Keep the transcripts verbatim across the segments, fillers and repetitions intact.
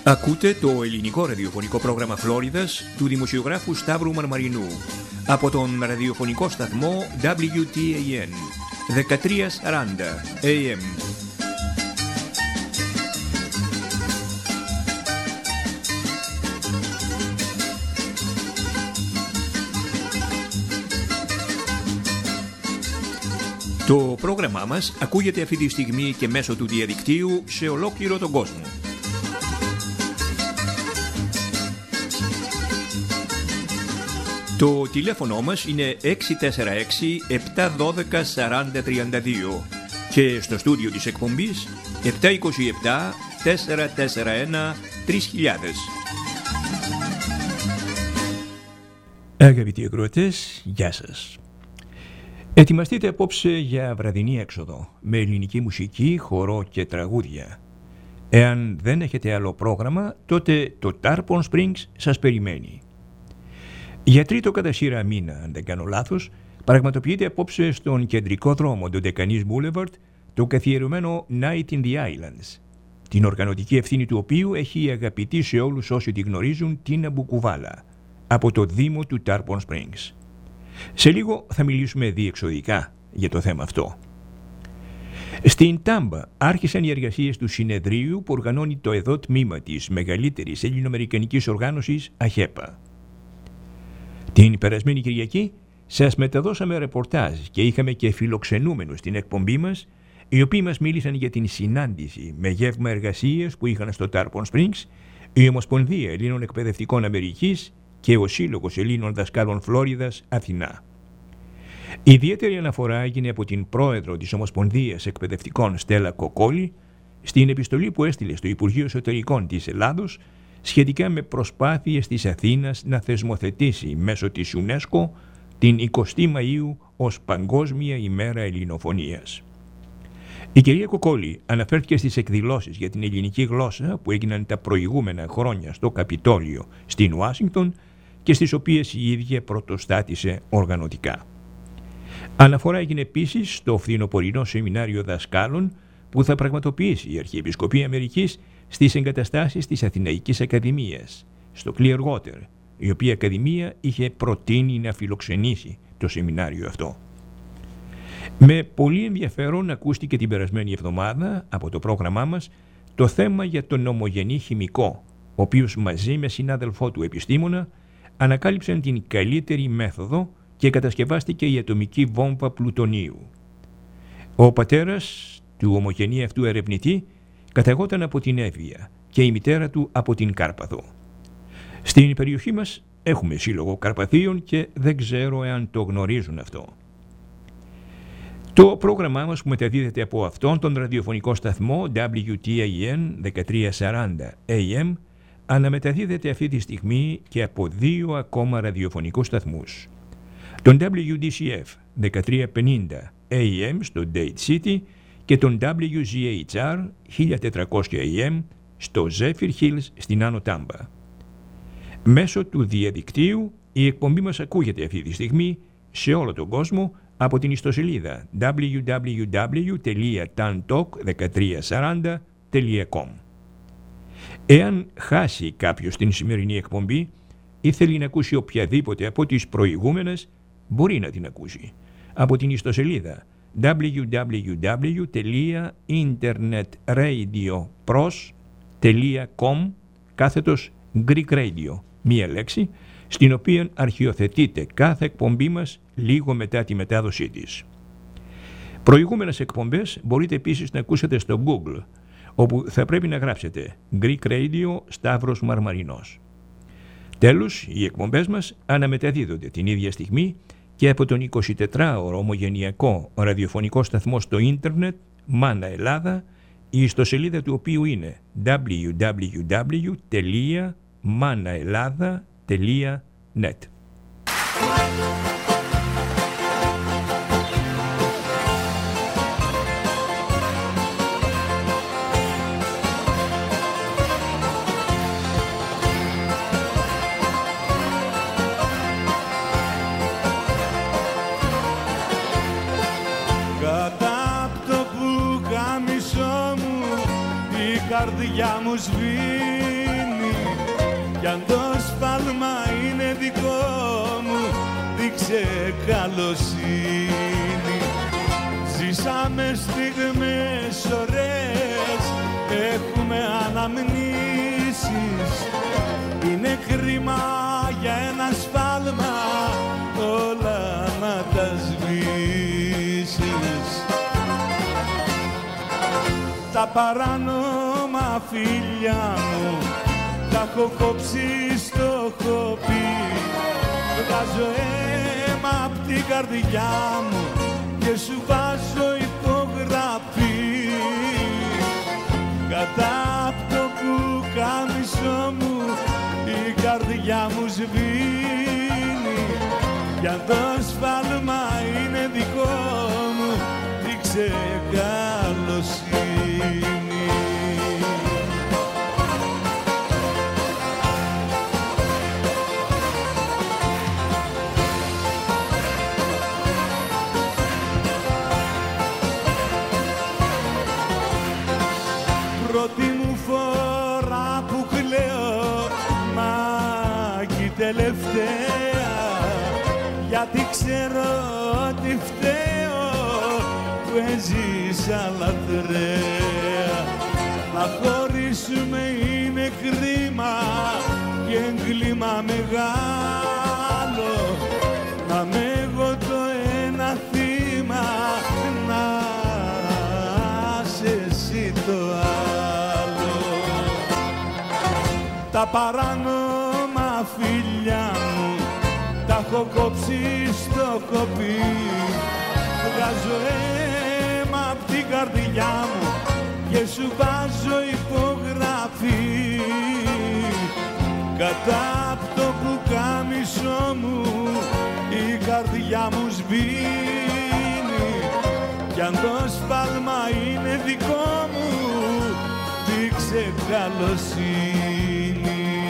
Ακούτε το ελληνικό ραδιοφωνικό πρόγραμμα Φλόριδας του δημοσιογράφου Σταύρου Μαρμαρινού από τον ραδιοφωνικό σταθμό ντάμπλιου τι έι εν δεκατριακόσια σαράντα έι εμ. Το πρόγραμμά μας ακούγεται αυτή τη στιγμή και μέσω του διαδικτύου σε ολόκληρο τον κόσμο. Το τηλέφωνο μας είναι έξι τέσσερα έξι επτά ένα δύο τέσσερα μηδέν τρία δύο και στο στούντιο της εκπομπής επτά δύο επτά τέσσερα τέσσερα ένα τρία χιλιάδες. Αγαπητοί ακροατές, γεια σας. Ετοιμαστείτε απόψε για βραδινή έξοδο με ελληνική μουσική, χορό και τραγούδια. Εάν δεν έχετε άλλο πρόγραμμα, τότε το Tarpon Springs σας περιμένει. Για τρίτο κατά σειρά μήνα, αν δεν κάνω λάθος, πραγματοποιείται απόψε στον κεντρικό δρόμο του Deccanese Boulevard το καθιερωμένο Night in the Islands, την οργανωτική ευθύνη του οποίου έχει αγαπητή σε όλους όσοι τη γνωρίζουν Τίνα Μπουκουβάλα, από το Δήμο του Tarpon Springs. Σε λίγο θα μιλήσουμε διεξοδικά για το θέμα αυτό. Στην Τάμπα άρχισαν οι εργασίες του συνεδρίου που οργανώνει το εδώ τμήμα της μεγαλύτερης ελληνοαμερικανικής οργάνωσης ΑΧΕΠΑ. Την περασμένη Κυριακή σας μεταδώσαμε ρεπορτάζ και είχαμε και φιλοξενούμενους στην εκπομπή μας, οι οποίοι μας μίλησαν για την συνάντηση με γεύμα εργασίας που είχαν στο Tarpon Springs η Ομοσπονδία Ελλήνων Εκπαιδευτικών Αμερικής και ο Σύλλογος Ελλήνων Δασκάλων Φλόριδας Αθηνά. Ιδιαίτερη αναφορά έγινε από την πρόεδρο της Ομοσπονδίας Εκπαιδευτικών Στέλλα Κοκόλη στην επιστολή που έστειλε στο Υπουργείο Εσωτερικών της Ελλάδος σχετικά με προσπάθειες της Αθήνας να θεσμοθετήσει μέσω της UNESCO την εικοστή Μαΐου ως Παγκόσμια ημέρα Ελληνοφωνίας. Η κυρία Κοκόλη αναφέρθηκε στις εκδηλώσεις για την ελληνική γλώσσα που έγιναν τα προηγούμενα χρόνια στο Καπιτόλιο στην Ουάσιγκτον και στις οποίες η ίδια πρωτοστάτησε οργανωτικά. Αναφορά έγινε επίσης στο φθινοπορεινό σεμινάριο δασκάλων που θα πραγματοποιήσει η Αρχιεπισκοπή Αμερικής στις εγκαταστάσεις της Αθηναϊκής Ακαδημίας, στο Clearwater, η οποία Ακαδημία είχε προτείνει να φιλοξενήσει το σεμινάριο αυτό. Με πολύ ενδιαφέρον ακούστηκε την περασμένη εβδομάδα από το πρόγραμμά μας το θέμα για τον ομογενή χημικό, ο οποίος μαζί με συνάδελφό του επιστήμονα ανακάλυψαν την καλύτερη μέθοδο και κατασκευάστηκε η ατομική βόμβα πλουτονίου. Ο πατέρας του ομογενή αυτού ερευνητή καταγόταν από την Εύβοια και η μητέρα του από την Κάρπαθο. Στην περιοχή μας έχουμε σύλλογο Καρπαθίων και δεν ξέρω εάν το γνωρίζουν αυτό. Το πρόγραμμά μας που μεταδίδεται από αυτόν τον ραδιοφωνικό σταθμό ντάμπλιου τι έι εν δεκατριακόσια σαράντα έι εμ αναμεταδίδεται αυτή τη στιγμή και από δύο ακόμα ραδιοφωνικούς σταθμούς. Τον ντάμπλιου ντι σι εφ δεκατριακόσια πενήντα έι εμ στο Dade City και τον ντάμπλιου ζι έιτς αρ χίλια τετρακόσια έι εμ στο Zephyr Hills στην Άνω Τάμπα. Μέσω του διαδικτύου η εκπομπή μας ακούγεται αυτή τη στιγμή σε όλο τον κόσμο από την ιστοσελίδα ντάμπλιου ντάμπλιου ντάμπλιου τελεία ταν τοκ δεκατριακόσια σαράντα τελεία κομ. Εάν χάσει κάποιος την σημερινή εκπομπή ή θέλει να ακούσει οποιαδήποτε από τις προηγούμενες, μπορεί να την ακούσει από την ιστοσελίδα ντάμπλιου ντάμπλιου ντάμπλιου τελεία internetradiopros τελεία κομ κάθετος Greek Radio, μία λέξη, στην οποία αρχιοθετείται κάθε εκπομπή μας λίγο μετά τη μετάδοσή της. Προηγούμενες εκπομπές μπορείτε επίσης να ακούσετε στο Google, όπου θα πρέπει να γράψετε Greek Radio Σταύρος Μαρμαρινός. Τέλος, οι εκπομπές μας αναμεταδίδονται την ίδια στιγμή και από τον εικοσιτετράωρο ομογενειακό ραδιοφωνικό σταθμό στο ίντερνετ Μάνα Ελλάδα, η ιστοσελίδα του οποίου είναι ντάμπλιου ντάμπλιου ντάμπλιου τελεία μάναελάδα τελεία νετ. Κατά απ' το πουκάμισό μου η καρδιά μου σβήνει κι αν το σφάλμα είναι δικό μου, δείξε καλοσύνη. Ζήσαμε στιγμές ωραίες, έχουμε αναμνήσεις. Είναι κρίμα για ένα σφάλμα όλα να τα σβήσεις. Τα παράνομα φίλια μου τα έχω κόψει στο χοπί. Βγάζω αίμα απ' την καρδιά μου και σου βάζω υπογραφή. Κατά απ' το πουκάμισο μου η καρδιά μου σβήνει. Κι αν το σφάλμα είναι δικό μου, δείξε καλοσύνη. Πρώτη μου φορά που κλαίω, μα κι τελευταία, γιατί ξέρω ότι φταίω που έζησα λατρέα. Να χωρίσουμε είναι κρίμα και έγκλημα μεγάλο, να είμαι εγώ το ένα θύμα, να είσαι εσύ το άλλο. Τα παράνομα φίλια μου τα έχω κόψει στο κοπί. Βγάζω αίμα απ' την καρδιά μου και σου βάζω υπογραφή. Κατά απ' το πουκάμισο μου η καρδιά μου σβήνει. Κι αν το σφάλμα είναι δικό μου, δείξε καλοσύνη.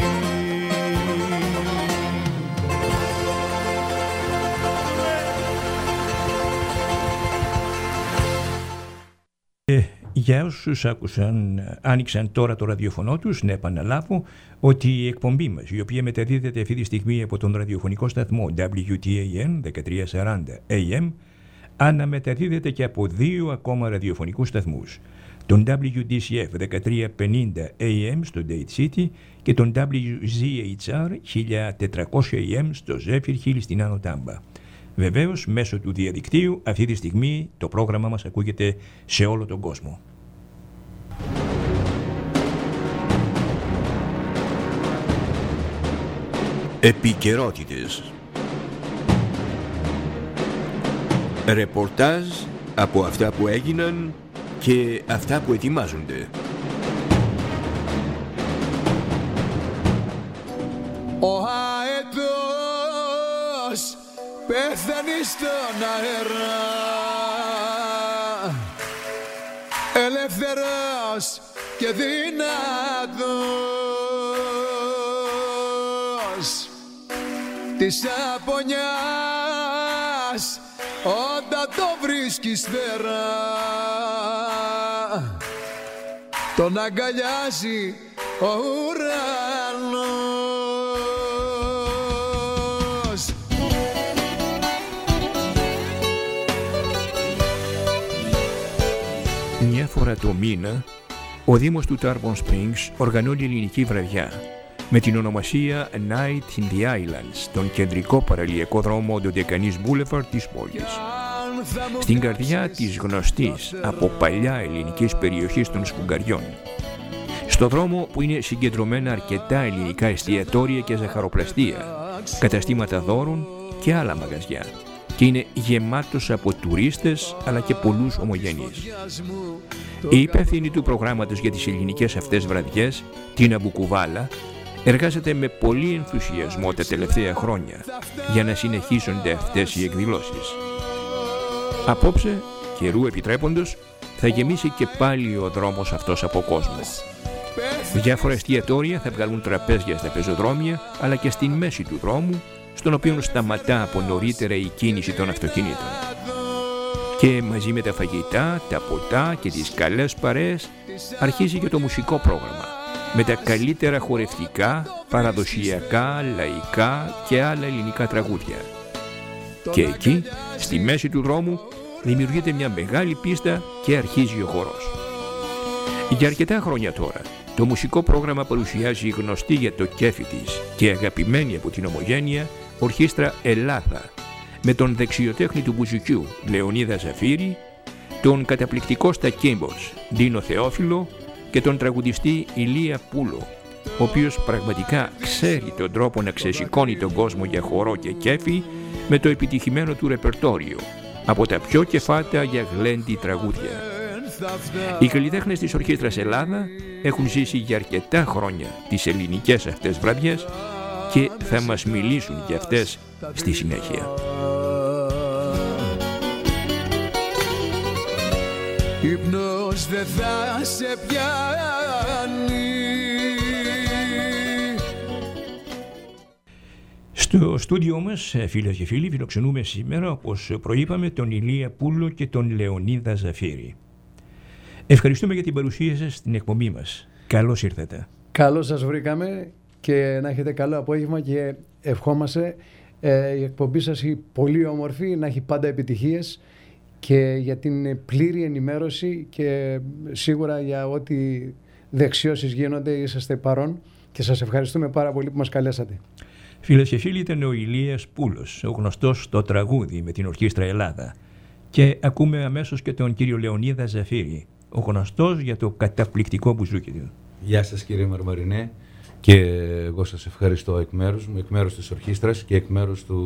Ε, για όσους άκουσαν, άνοιξαν τώρα το ραδιοφωνό τους, να επαναλάβω ότι η εκπομπή μας, η οποία μεταδίδεται αυτή τη στιγμή από τον ραδιοφωνικό σταθμό ντάμπλιου τι έι εν δεκατριακόσια σαράντα έι εμ, αναμεταδίδεται και από δύο ακόμα ραδιοφωνικούς σταθμούς, τον ντάμπλιου ντι σι εφ δεκατριακόσια πενήντα έι εμ στο Date City και τον ντάμπλιου ζι έιτς αρ χίλια τετρακόσια έι εμ στο Zephyr Hill στην Άνω Τάμπα. Βεβαίως, μέσω του διαδικτύου, αυτή τη στιγμή το πρόγραμμα μας ακούγεται σε όλο τον κόσμο. Επικαιρότητες. Ρεπορτάζ από αυτά που έγιναν και αυτά που ετοιμάζονται. Ο αετός πεθαίνει στον αέρα, ελεύθερος και δυνατός της απονιάς όταν το βρίσκεις φτερά, τον αγκαλιάζει ο ουρανός. Μια φορά το μήνα, ο Δήμος του Tarpon Springs οργανώνει ελληνική βραδιά με την ονομασία Night in the Islands, τον κεντρικό παραλιακό δρόμο Ντοντεκανής Boulevard της πόλης. Στην καρδιά της γνωστής από παλιά ελληνικής περιοχής των Σφουγγαριών. Στο δρόμο που είναι συγκεντρωμένα αρκετά ελληνικά εστιατόρια και ζαχαροπλαστεία, καταστήματα δώρων και άλλα μαγαζιά, και είναι γεμάτος από τουρίστες αλλά και πολλούς ομογενείς. Η υπεύθυνη του προγράμματος για τις ελληνικές αυτές βραδιές, Τίνα Μπουκουβάλα, εργάζεται με πολύ ενθουσιασμό τα τελευταία χρόνια για να συνεχίσονται αυτές οι εκδηλώσεις. Απόψε, καιρού επιτρέποντος, θα γεμίσει και πάλι ο δρόμος αυτός από κόσμο. Διάφορα εστιατόρια θα βγάλουν τραπέζια στα πεζοδρόμια, αλλά και στην μέση του δρόμου, στον οποίο σταματά από νωρίτερα η κίνηση των αυτοκινήτων. Και μαζί με τα φαγητά, τα ποτά και τις καλές παρέες αρχίζει και το μουσικό πρόγραμμα, με τα καλύτερα χορευτικά, παραδοσιακά, λαϊκά και άλλα ελληνικά τραγούδια. Και εκεί, στη μέση του δρόμου, δημιουργείται μια μεγάλη πίστα και αρχίζει ο χορός. Για αρκετά χρόνια τώρα, το μουσικό πρόγραμμα παρουσιάζει γνωστή για το κέφι της και αγαπημένη από την ομογένεια Ορχήστρα Ελλάδα, με τον δεξιοτέχνη του μπουζουκιού Λεωνίδα Ζαφύρη, τον καταπληκτικό στα keyboards Ντίνο Θεόφιλο και τον τραγουδιστή Ηλία Πούλο, ο οποίος πραγματικά ξέρει τον τρόπο να ξεσηκώνει τον κόσμο για χορό και κέφι με το επιτυχημένο του ρεπερτόριο, από τα πιο κεφάτα για γλέντι τραγούδια. Οι καλλιτέχνες της Ορχήστρας Ελλάδα έχουν ζήσει για αρκετά χρόνια τις ελληνικές αυτές βραδιές και θα μας μιλήσουν για αυτές στη συνέχεια. Ύπνος δεν θα σε πιάνει. Στο στούντιό μας, φίλες και φίλοι, φιλοξενούμε σήμερα, όπως προείπαμε, τον Ηλία Πούλο και τον Λεωνίδα Ζαφύρη. Ευχαριστούμε για την παρουσία σας στην εκπομπή μας. Καλώς ήρθατε. Καλώς σας βρήκαμε και να έχετε καλό απόγευμα και ευχόμαστε ε, η εκπομπή σας πολύ όμορφη, να έχει πάντα επιτυχίες και για την πλήρη ενημέρωση και σίγουρα για ό,τι δεξιώσεις γίνονται είσαστε παρόν και σας ευχαριστούμε πάρα πολύ που μας καλέσατε. Φίλες και φίλοι, ήταν ο Ηλίας Πούλος, ο γνωστός στο τραγούδι με την Ορχήστρα Ελλάδα. Και ακούμε αμέσως και τον κύριο Λεωνίδα Ζαφύρη, ο γνωστός για το καταπληκτικό μπουζούκι του. Γεια σας κύριε Μαρμαρινέ, και εγώ σας ευχαριστώ εκ μέρους μου, εκ μέρους της Ορχήστρας και εκ μέρους του,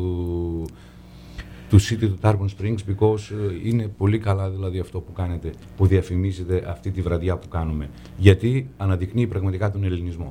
του City του Tarpon Springs, because είναι πολύ καλά δηλαδή αυτό που κάνετε, που διαφημίζετε αυτή τη βραδιά που κάνουμε, γιατί αναδεικνύει πραγματικά τον ελληνισμό.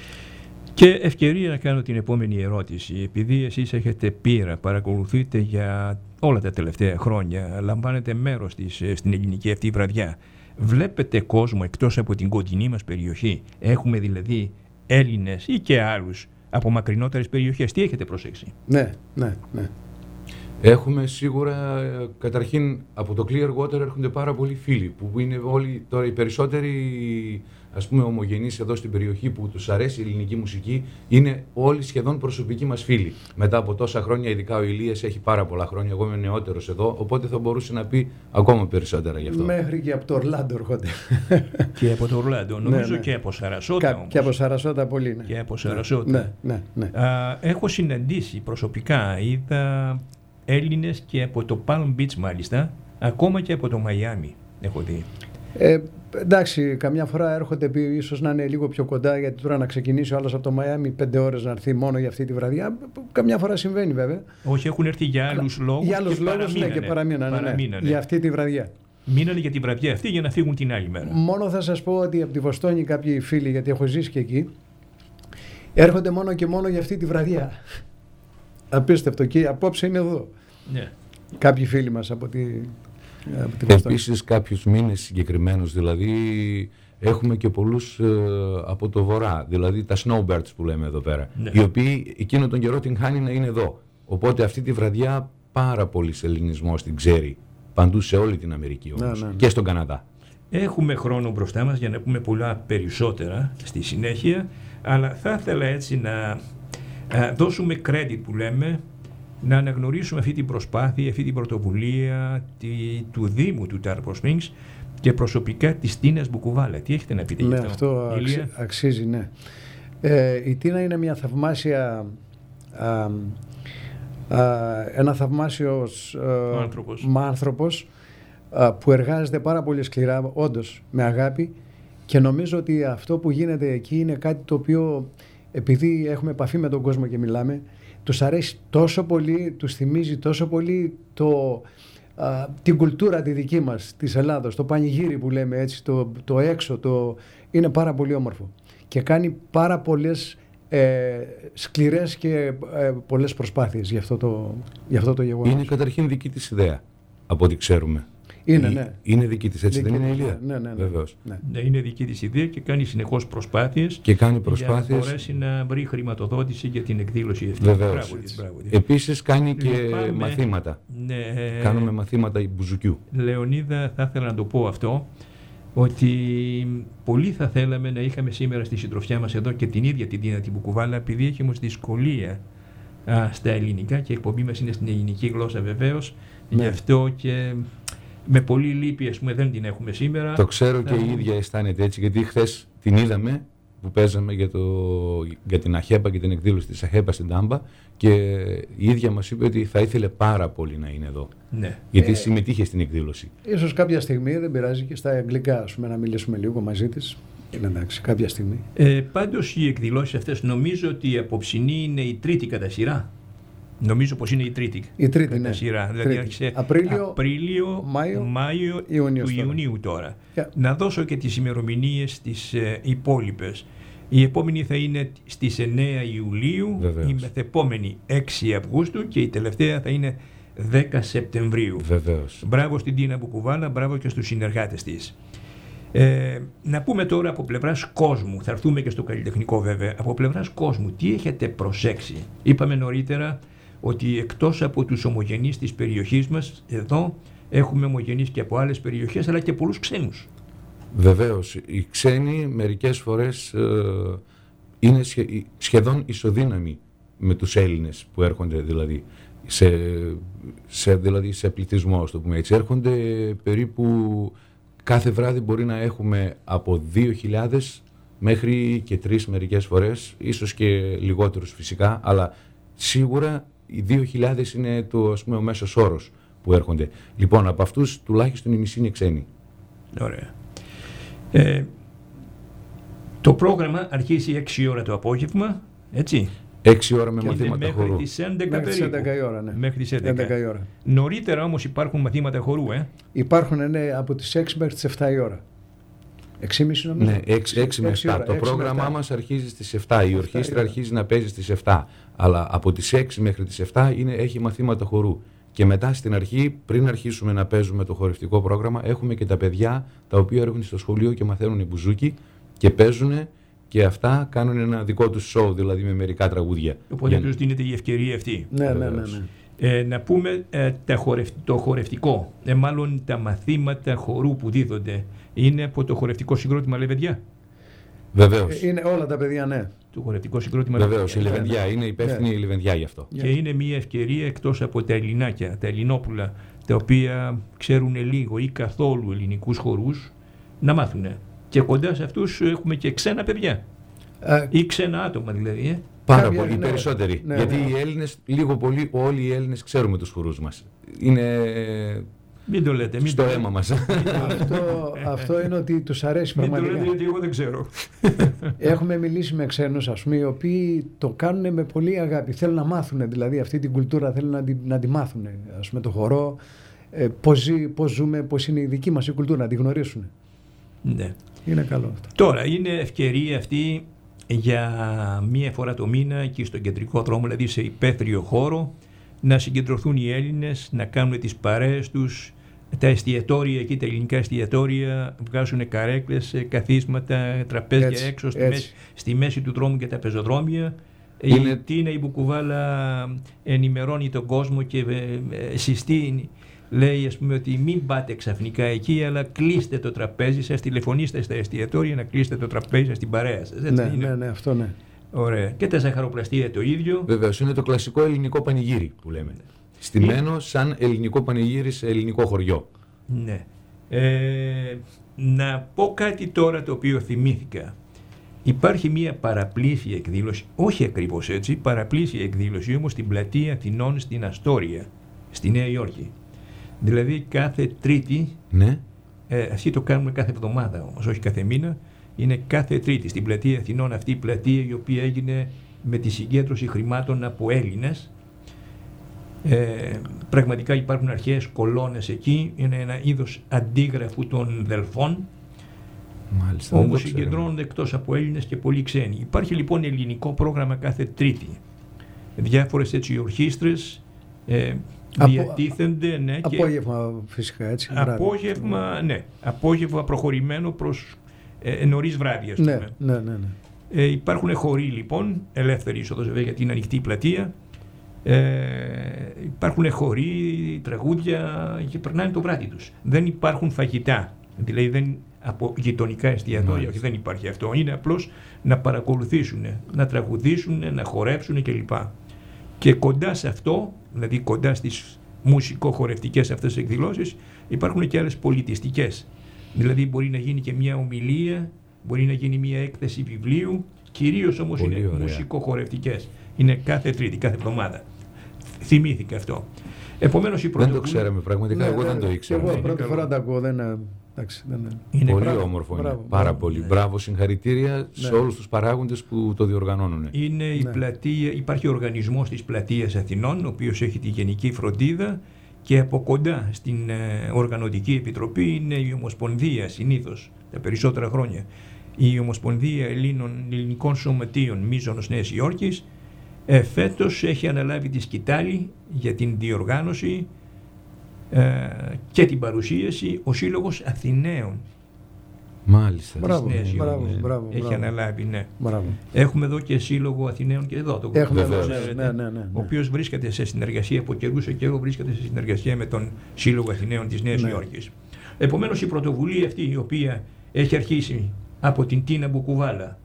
Και ευκαιρία να κάνω την επόμενη ερώτηση. Επειδή εσείς έχετε πείρα, παρακολουθείτε για όλα τα τελευταία χρόνια, λαμβάνετε μέρος της, στην ελληνική αυτή βραδιά, βλέπετε κόσμο εκτός από την κοντινή μας περιοχή? Έχουμε δηλαδή Έλληνες ή και άλλους από μακρινότερες περιοχές? Τι έχετε προσέξει? Ναι, ναι, ναι. Έχουμε σίγουρα, καταρχήν από το Clearwater έρχονται πάρα πολλοί φίλοι που είναι όλοι τώρα οι περισσότεροι, ας πούμε, ομογενείς εδώ στην περιοχή που τους αρέσει η ελληνική μουσική, είναι όλοι σχεδόν προσωπικοί μας φίλοι. Μετά από τόσα χρόνια, ειδικά ο Ηλίας έχει πάρα πολλά χρόνια, εγώ είμαι νεότερος εδώ, οπότε θα μπορούσε να πει ακόμα περισσότερα γι' αυτό. Μέχρι και από το Ορλάντο έρχονται. Και από το Ορλάντο, νομίζω, ναι, ναι. Και από Σαρασότα. Κα, όμως. Και από Σαρασότα πολύ, ναι. Και από Σαρασότα. Ναι, ναι, ναι. Α, έχω συναντήσει προσωπικά, είδα Έλληνες και από το Palm Beach μάλιστα, ακόμα και από το Μαϊάμι έχω δει. Ε, εντάξει, καμιά φορά έρχονται ίσως να είναι λίγο πιο κοντά, γιατί τώρα να ξεκινήσει ο άλλος από το Μαϊάμι πέντε ώρες να έρθει μόνο για αυτή τη βραδιά, καμιά φορά συμβαίνει βέβαια. Όχι, έχουν έρθει για άλλους λόγους. Για άλλους λόγους, ναι, και παραμείνανε, παραμείνανε. Ναι, για αυτή τη βραδιά. Μείνανε για τη βραδιά αυτή για να φύγουν την άλλη μέρα. Μόνο θα σας πω ότι από τη Βοστόνη κάποιοι φίλοι, γιατί έχω ζήσει και εκεί, έρχονται μόνο και μόνο για αυτή τη βραδιά. Απίστευτο, και απόψε είναι εδώ. Ναι. Κάποιοι φίλοι μας από τη, από τη Βοστόνη. Επίσης κάποιους μήνες συγκεκριμένους, δηλαδή έχουμε και πολλούς ε, από το βορρά, δηλαδή τα snowbirds που λέμε εδώ πέρα, ναι, οι οποίοι εκείνο τον καιρό την χάνει να είναι εδώ. Οπότε αυτή τη βραδιά πάρα πολύς ελληνισμός την ξέρει παντού σε όλη την Αμερική όμως, ναι, ναι, ναι, και στον Καναδά. Έχουμε χρόνο μπροστά μας για να πούμε πολλά περισσότερα στη συνέχεια, αλλά θα ήθελα έτσι να α, δώσουμε credit που λέμε, να αναγνωρίσουμε αυτή την προσπάθεια, αυτή την πρωτοβουλία τη, του Δήμου του Tarpon Springs και προσωπικά της Τίνας Μπουκουβάλα. Τι έχετε να πείτε ναι, γι' αυτό? αυτό αξι, αξίζει, ναι. Ε, η Τίνα είναι μια θαυμάσια, α, α, ένα θαυμάσιος α, άνθρωπος, άνθρωπος α, που εργάζεται πάρα πολύ σκληρά, όντως, με αγάπη, και νομίζω ότι αυτό που γίνεται εκεί είναι κάτι το οποίο, επειδή έχουμε επαφή με τον κόσμο και μιλάμε, τους αρέσει τόσο πολύ, τους θυμίζει τόσο πολύ το, α, την κουλτούρα τη δική μας, της Ελλάδος, το πανηγύρι που λέμε έτσι, το, το έξω, το, είναι πάρα πολύ όμορφο. Και κάνει πάρα πολλές ε, σκληρές και ε, πολλές προσπάθειες για αυτό το, για αυτό το γεγονός. Είναι καταρχήν δική της ιδέα, από ό,τι ξέρουμε. Είναι, ναι. Είναι δική της, έτσι δική δεν είναι, Ηλία? Ναι, ναι, ναι. Βεβαίως. Ναι. Ναι, είναι δική της ιδέα και κάνει συνεχώς προσπάθειες, και κάνει προσπάθειες για να μπορέσει να βρει χρηματοδότηση για την εκδήλωση αυτή. Βεβαίως. Μπράβο της, μπράβο της. Επίσης κάνει και Πάμε, μαθήματα. Ναι, Κάνουμε μαθήματα μπουζουκιού. Λεωνίδα, θα ήθελα να το πω αυτό. ότι πολύ θα θέλαμε να είχαμε σήμερα στη συντροφιά μας εδώ και την ίδια την Τίνα την Μπουκουβάλα, επειδή έχει όμως δυσκολία α, στα ελληνικά και η εκπομπή μας είναι στην ελληνική γλώσσα βεβαίως, ναι. Γι' αυτό και με πολύ λύπη ας πούμε δεν την έχουμε σήμερα. Το ξέρω θα... και η ίδια αισθάνεται έτσι, γιατί χθες την είδαμε που παίζαμε για, το, για την ΑΧΕΠΑ και την εκδήλωση της ΑΧΕΠΑ στην Τάμπα και η ίδια μας είπε ότι θα ήθελε πάρα πολύ να είναι εδώ, ναι. γιατί ε, συμμετείχε στην εκδήλωση. Ίσως κάποια στιγμή, δεν πειράζει, και στα αγγλικά ας πούμε, να μιλήσουμε λίγο μαζί της. Είναι εντάξει, κάποια στιγμή. Ε, πάντως οι εκδηλώσεις αυτές νομίζω ότι η απόψινή είναι η τρίτη κατά σειρά. Νομίζω πως είναι η τρίτη, η τρίτη κατά ναι. σειρά. Τρίτη. Δηλαδή άρχισε Απρίλιο, Απρίλιο Μάιο, Μάιο Ιουνίου του τώρα. Ιουνίου τώρα. Yeah. Να δώσω και τις ημερομηνίες τις ε, υπόλοιπες. Η επόμενη θα είναι στις εννέα Ιουλίου, Βεβαίως. η μεθεπόμενη έξι Αυγούστου και η τελευταία θα είναι δέκα Σεπτεμβρίου. Βεβαίως. Μπράβο στην Τίνα Μπουκουβάλα, μπράβο και στους συνεργάτες της. Ε, να πούμε τώρα από πλευράς κόσμου, θα έρθουμε και στο καλλιτεχνικό βέβαια, από πλευράς κόσμου τι έχετε προσέξει? Είπαμε νωρίτερα ότι εκτός από τους ομογενείς της περιοχής μας, εδώ έχουμε ομογενείς και από άλλες περιοχές, αλλά και πολλούς ξένους. Βεβαίως, οι ξένοι μερικές φορές ε, είναι σχε, σχεδόν ισοδύναμοι με τους Έλληνες που έρχονται δηλαδή σε, σε, δηλαδή σε πληθυσμό, ας το πούμε έτσι. Έρχονται περίπου κάθε βράδυ μπορεί να έχουμε από δύο χιλιάδες μέχρι και τρεις μερικές φορές, ίσως και λιγότερους φυσικά, αλλά σίγουρα οι δύο χιλιάδες είναι το, ας πούμε, ο μέσος όρος που έρχονται. Λοιπόν, από αυτούς τουλάχιστον οι μισοί είναι ξένοι. Ωραία. Ε, το πρόγραμμα αρχίζει έξι ώρα το απόγευμα, έτσι. έξι ώρα με Και μαθήματα μέχρι χορού. τις έντεκα Μέχρι τις περίπου. έντεκα η ώρα, ναι. Μέχρι τις έντεκα. έντεκα η ώρα. Νωρίτερα όμως υπάρχουν μαθήματα χορού, ε. Υπάρχουν ναι, από τις έξι μέχρι τις εφτά η ώρα. έξι και μισή νομίζω. Ναι, έξι με επτά. Το πρόγραμμά μας αρχίζει στις επτά. Η ορχήστρα αρχίζει να παίζει στις επτά. Αλλά από τις έξι μέχρι τις επτά είναι, έχει μαθήματα χορού. Και μετά στην αρχή, πριν αρχίσουμε να παίζουμε το χορευτικό πρόγραμμα, έχουμε και τα παιδιά τα οποία έρχονται στο σχολείο και μαθαίνουν μπουζούκι και παίζουν και αυτά κάνουν ένα δικό τους σοου, δηλαδή με μερικά τραγούδια. Οπότε τους δίνεται η ευκαιρία αυτή. Ναι, ναι, ναι, ναι. Ε, να πούμε ε, τα χορευ... το χορευτικό, ε, μάλλον τα μαθήματα χορού που δίδονται, είναι από το χορευτικό συγκρότημα Λεβεντιά. Βεβαίως. Είναι όλα τα παιδιά, ναι. Το χορευτικό συγκρότημα Βεβαίως, η Λεβεντιά. Λεβεντιά είναι υπεύθυνη η Λεβεντιά γι' αυτό. Και είναι μια ευκαιρία εκτός από τα ελληνάκια, τα ελληνόπουλα, τα οποία ξέρουν λίγο ή καθόλου ελληνικούς χορούς, να μάθουν. Και κοντά σε αυτούς έχουμε και ξένα παιδιά. Α, Ή ξένα άτομα δηλαδή. Ε. Πάρα Κάποια, πολύ, οι ναι, περισσότεροι. ναι, Γιατί ναι. οι Έλληνες, λίγο πολύ, όλοι οι Έλληνες ξέρουμε τους χορούς μας. Είναι Μην το λέτε. Μην στο το αίμα μας. αυτό, αυτό είναι ότι τους αρέσει Μην το πραγματικά. λέτε γιατί εγώ δεν ξέρω. Έχουμε μιλήσει με ξένους, ας πούμε, οι οποίοι το κάνουν με πολύ αγάπη. Θέλουν να μάθουν δηλαδή αυτή την κουλτούρα, θέλουν να τη, να τη μάθουν. Ας πούμε το χορό, ε, πώς, ζει, πώς ζούμε, πώς είναι η δική μας η κουλτούρα, να τη γνωρίσουν. Ναι. Είναι καλό αυτό. Τώρα είναι ευκαιρία αυτή για μία φορά το μήνα εκεί στον κεντρικό δρόμο, δηλαδή σε υπαίθριο χώρο, να συγκεντρωθούν οι Έλληνες, να κάνουν τις παρέες τους, τα εστιατόρια εκεί, τα ελληνικά εστιατόρια βγάζουν καρέκλες, καθίσματα, τραπέζια Έτσι, έξω στη έτσι. μέση, στη μέση του δρόμου και τα πεζοδρόμια. Είναι- Η Τίνα η Μπουκουβάλα ενημερώνει τον κόσμο και ε, ε, συστήνει. Λέει ας πούμε ότι μην πάτε ξαφνικά εκεί, αλλά κλείστε το τραπέζι σας, τηλεφωνήστε στα εστιατόρια να κλείσετε το τραπέζι σας, την παρέα σας. Έτσι Ναι, είναι. ναι, ναι, αυτό ναι. Ωραία. Και τα ζαχαροπλαστεία το ίδιο. Βεβαίως, είναι το κλασικό ελληνικό πανηγύρι που λέμε. Στημένο σαν ελληνικό πανηγύρι σε ελληνικό χωριό. Ναι. Ε, να πω κάτι τώρα το οποίο θυμήθηκα. Υπάρχει μια παραπλήσια εκδήλωση, όχι ακριβώς έτσι, παραπλήσια εκδήλωση όμως στην πλατεία Αθηνών στην Αστόρια, στη Νέα Υόρκη. Δηλαδή κάθε Τρίτη, Ναι. ε, αυτοί το κάνουμε κάθε εβδομάδα όμως, όχι κάθε μήνα, είναι κάθε Τρίτη στην πλατεία Αθηνών, αυτή η πλατεία η οποία έγινε με τη συγκέντρωση χρημάτων από Έλληνες. Ε, πραγματικά υπάρχουν αρχαίες κολόνες εκεί, είναι ένα είδος αντίγραφου των Δελφών, Μάλιστα. δεν το όμως ξέρω. συγκεντρώνονται εκτός από Έλληνες και πολλοί ξένοι. Υπάρχει λοιπόν ελληνικό πρόγραμμα κάθε Τρίτη. Διάφορες έτσι ορχήστρες ε, Απο- διατίθενται, ναι, και Απόγευμα φυσικά έτσι. βράδυ. απόγευμα, ναι, απόγευμα προχωρημένο προς ε, νωρίς βράδυ, ας Ναι, πούμε. ναι, ναι, ναι. Ε, υπάρχουν χοροί λοιπόν, ελεύθερη είσοδος βέβαια γιατί είναι ανοιχτή η πλατεία. Ε, υπάρχουν χοροί, τραγούδια και περνάνε το βράδυ τους. Δεν υπάρχουν φαγητά. Δηλαδή δεν από γειτονικά εστιατόρια. Όχι, δεν υπάρχει αυτό. Είναι απλώς να παρακολουθήσουν, να τραγουδήσουν, να χορέψουν κλπ. Και κοντά σε αυτό, δηλαδή κοντά στις μουσικο-χορευτικές αυτές εκδηλώσεις, υπάρχουν και άλλες πολιτιστικές. Δηλαδή μπορεί να γίνει και μια ομιλία, μπορεί να γίνει μια έκθεση βιβλίου, κυρίως όμως πολύ είναι μουσικο-χορευτικές. Είναι κάθε Τρίτη, κάθε εβδομάδα. Θυμήθηκα αυτό. Επομένως η πρωτοβουλία... Δεν το ξέραμε πραγματικά, ναι, εγώ δεν το ήξερα. Εγώ πρώτη φορά το ακούω, δεν... Εντάξει, δεν... Είναι πολύ μπράβο, όμορφο, μπράβο, είναι. Πάρα μπράβο, πολύ. ναι. Μπράβο, συγχαρητήρια ναι. σε όλους τους παράγοντες που το διοργανώνουν. Είναι η ναι. πλατεία, υπάρχει ο οργανισμός της Πλατείας Αθηνών, ο οποίος έχει τη γενική φροντίδα, και από κοντά στην ε, οργανωτική επιτροπή είναι η Ομοσπονδία, συνήθως τα περισσότερα χρόνια, η Ομοσπονδία Ελλήνων, Ελληνικών Σωματείων Μίζωνος Νέας Υόρκης. Ε, φέτος έχει αναλάβει τη σκητάλη για την διοργάνωση ε, και την παρουσίαση ο Σύλλογος Αθηναίων. Μάλιστα. Μπράβο, Νέας μπράβο, Υόρκης. μπράβο, Έχει μπράβο. αναλάβει, ναι. Μπράβο. Έχουμε εδώ και Σύλλογο Αθηναίων και εδώ. Το Έχουμε το εδώ, ξέρετε, ναι, ναι, ναι, ναι. ο οποίος βρίσκεται σε συνεργασία από καιρού σε καιρό, βρίσκεται σε συνεργασία με τον Σύλλογο Αθηναίων της Νέας Ναι. Υόρκης. Επομένως η πρωτοβουλία αυτή, η οποία έχει αρχίσει από την Τίνα Μπουκουβάλα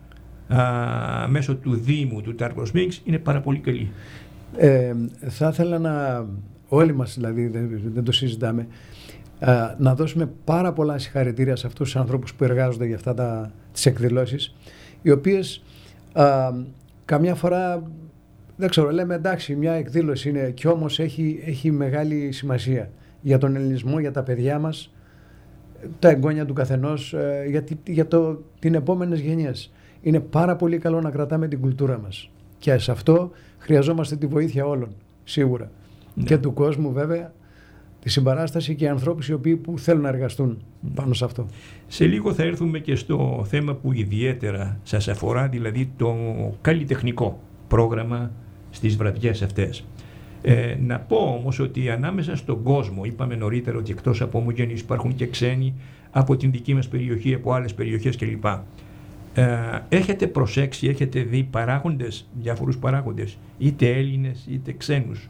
α, μέσω του Δήμου του Τάρκο Σπρίνγκς, είναι πάρα πολύ καλή. Ε, θα ήθελα να, όλοι μας δηλαδή, δεν, δεν το συζητάμε, α, να δώσουμε πάρα πολλά συγχαρητήρια σε αυτούς τους ανθρώπους που εργάζονται για αυτά τα, τις εκδηλώσεις, οι οποίες α, καμιά φορά, δεν ξέρω, λέμε εντάξει, μια εκδήλωση είναι, και όμως έχει, έχει μεγάλη σημασία για τον ελληνισμό, για τα παιδιά μας, τα εγγόνια του καθενός, ε, για, τη, για το, την επόμενες γενιές. Είναι πάρα πολύ καλό να κρατάμε την κουλτούρα μας. Και σε αυτό χρειαζόμαστε τη βοήθεια όλων, σίγουρα. Ναι. Και του κόσμου βέβαια, τη συμπαράσταση και οι ανθρώπους οι οποίοι που θέλουν να εργαστούν πάνω σε αυτό. Σε λίγο θα έρθουμε και στο θέμα που ιδιαίτερα σας αφορά, δηλαδή το καλλιτεχνικό πρόγραμμα στις βραδιές αυτές. Ε, να πω όμως ότι ανάμεσα στον κόσμο, είπαμε νωρίτερα ότι εκτός από ομογενείς υπάρχουν και ξένοι από την δική μας περιοχή, από άλλες περιοχές κλπ. Ε, έχετε προσέξει, έχετε δει παράγοντες, διάφορους παράγοντες, είτε Έλληνες είτε ξένους.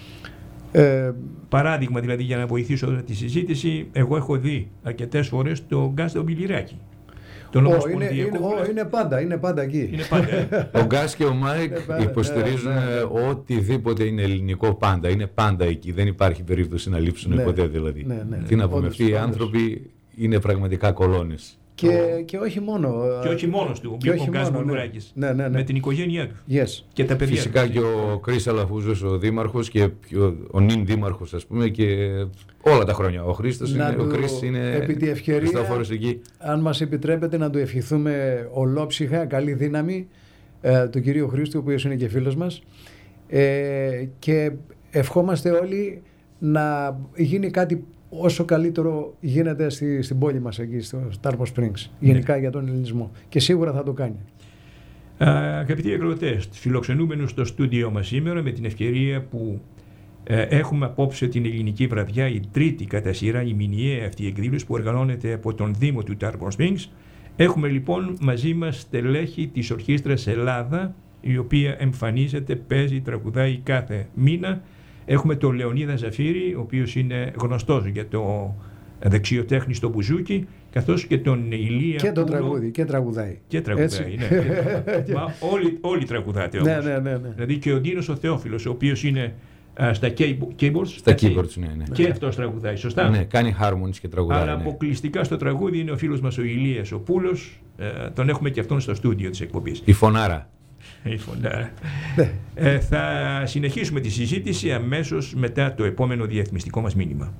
Ε, Παράδειγμα δηλαδή, για να βοηθήσω τη συζήτηση, εγώ έχω δει αρκετές φορές το Γκάς Μπιλιράκη. Τον Ω, είναι, ομοσπονδιακό είναι, ω, βουλευτή. είναι πάντα, είναι πάντα εκεί. Είναι πάντα. ε. Ο Γκάς και ο Μάικ Ναι, πάντα, υποστηρίζουν ναι, ναι, ναι. οτιδήποτε είναι ελληνικό πάντα. Είναι πάντα εκεί. Δεν υπάρχει περίπτωση να λείψουν Ναι, ποτέ δηλαδή. ναι, ναι. Τι να πούμε, Όντως, αυτοί οι όντως. άνθρωποι είναι πραγματικά κολόνες. Και, και όχι μόνο. Και όχι μόνος του, Και ο όχι Γκάς μόνο, ναι. Μπιλιράκης. Ναι, ναι, ναι. Με την οικογένειά του Yes. και τα παιδιά Φυσικά του. και ο Κρίς Αλαφούζος, ο δήμαρχος, και ο, ο νυν δήμαρχος, ας πούμε, και όλα τα χρόνια. Ο Χρήστος Να είναι, του, ο Κρίς είναι επί τη ευκαιρία, Χριστόφορος εκεί. αν μας επιτρέπετε να του ευχηθούμε ολόψυχα καλή δύναμη, ε, του κυρίου Χρήστου, ο οποίος είναι και φίλος μας, ε, και ευχόμαστε όλοι να γίνει κάτι όσο καλύτερο γίνεται στη, στην πόλη μας εκεί στο Tarpon Springs, γενικά για τον ελληνισμό, και σίγουρα θα το κάνει. Α, αγαπητοί ακροατές, φιλοξενούμενους στο στούντιό μας σήμερα, με την ευκαιρία που ε, έχουμε απόψε την ελληνική βραδιά, η τρίτη κατά σειρά, η μηνιαία αυτή εκδήλωση που οργανώνεται από τον Δήμο του Tarpon Springs. Έχουμε λοιπόν μαζί μας στελέχη της Ορχήστρας Ελλάδα, η οποία εμφανίζεται, παίζει, τραγουδάει κάθε μήνα. Έχουμε τον Λεωνίδα Ζαφύρη, ο οποίος είναι γνωστός για το δεξιοτέχνη στο μπουζούκι, καθώς και τον Ηλία Και το Πούλο. τραγούδι, και τραγουδάει. Και τραγουδάει, ναι. Μα όλοι, όλοι τραγουδάτε όμως. Ναι, ναι, ναι, ναι. Δηλαδή και ο Ντίνος ο Θεόφιλος, ο οποίος είναι α, στα keyboards. Στα έτσι. keyboards, ναι, ναι. Και αυτός τραγουδάει, σωστά. Ναι, κάνει harmonies και τραγουδάει. Αλλά ναι. αποκλειστικά στο τραγούδι είναι ο φίλος μας ο Ηλίας ο Πούλος. Ε, τον έχουμε και αυτόν στο στούντιο της εκπομπής. Η φωνάρα. Η φωνάρα. ε, θα συνεχίσουμε τη συζήτηση αμέσως μετά το επόμενο διαφημιστικό μας μήνυμα.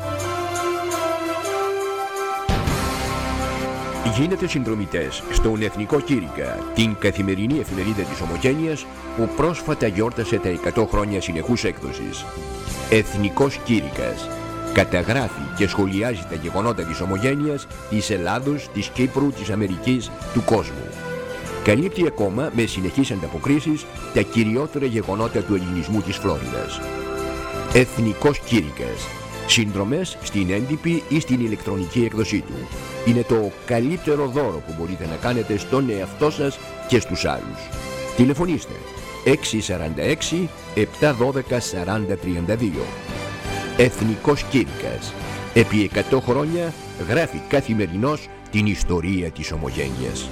Γίνετε συνδρομητές στον Εθνικό Κήρυκα, την καθημερινή εφημερίδα της Ομογένειας που πρόσφατα γιόρτασε τα εκατό χρόνια συνεχούς έκδοσης. Εθνικός Κήρυκας. Καταγράφει και σχολιάζει τα γεγονότα της Ομογένειας, της Ελλάδος, της Κύπρου, της Αμερικής, του κόσμου. Καλύπτει ακόμα με συνεχείς ανταποκρίσεις τα κυριότερα γεγονότα του ελληνισμού της Φλόριδας. Εθνικός Κήρυκας. Συνδρομές στην έντυπη ή στην ηλεκτρονική έκδοσή του. Είναι το καλύτερο δώρο που μπορείτε να κάνετε στον εαυτό σας και στους άλλους. Τηλεφωνήστε έξι τέσσερα έξι επτά ένα δύο σαράντα τριάντα δύο. Εθνικός Κήρυκας. Επί εκατό χρόνια γράφει καθημερινώς την ιστορία της Ομογένειας.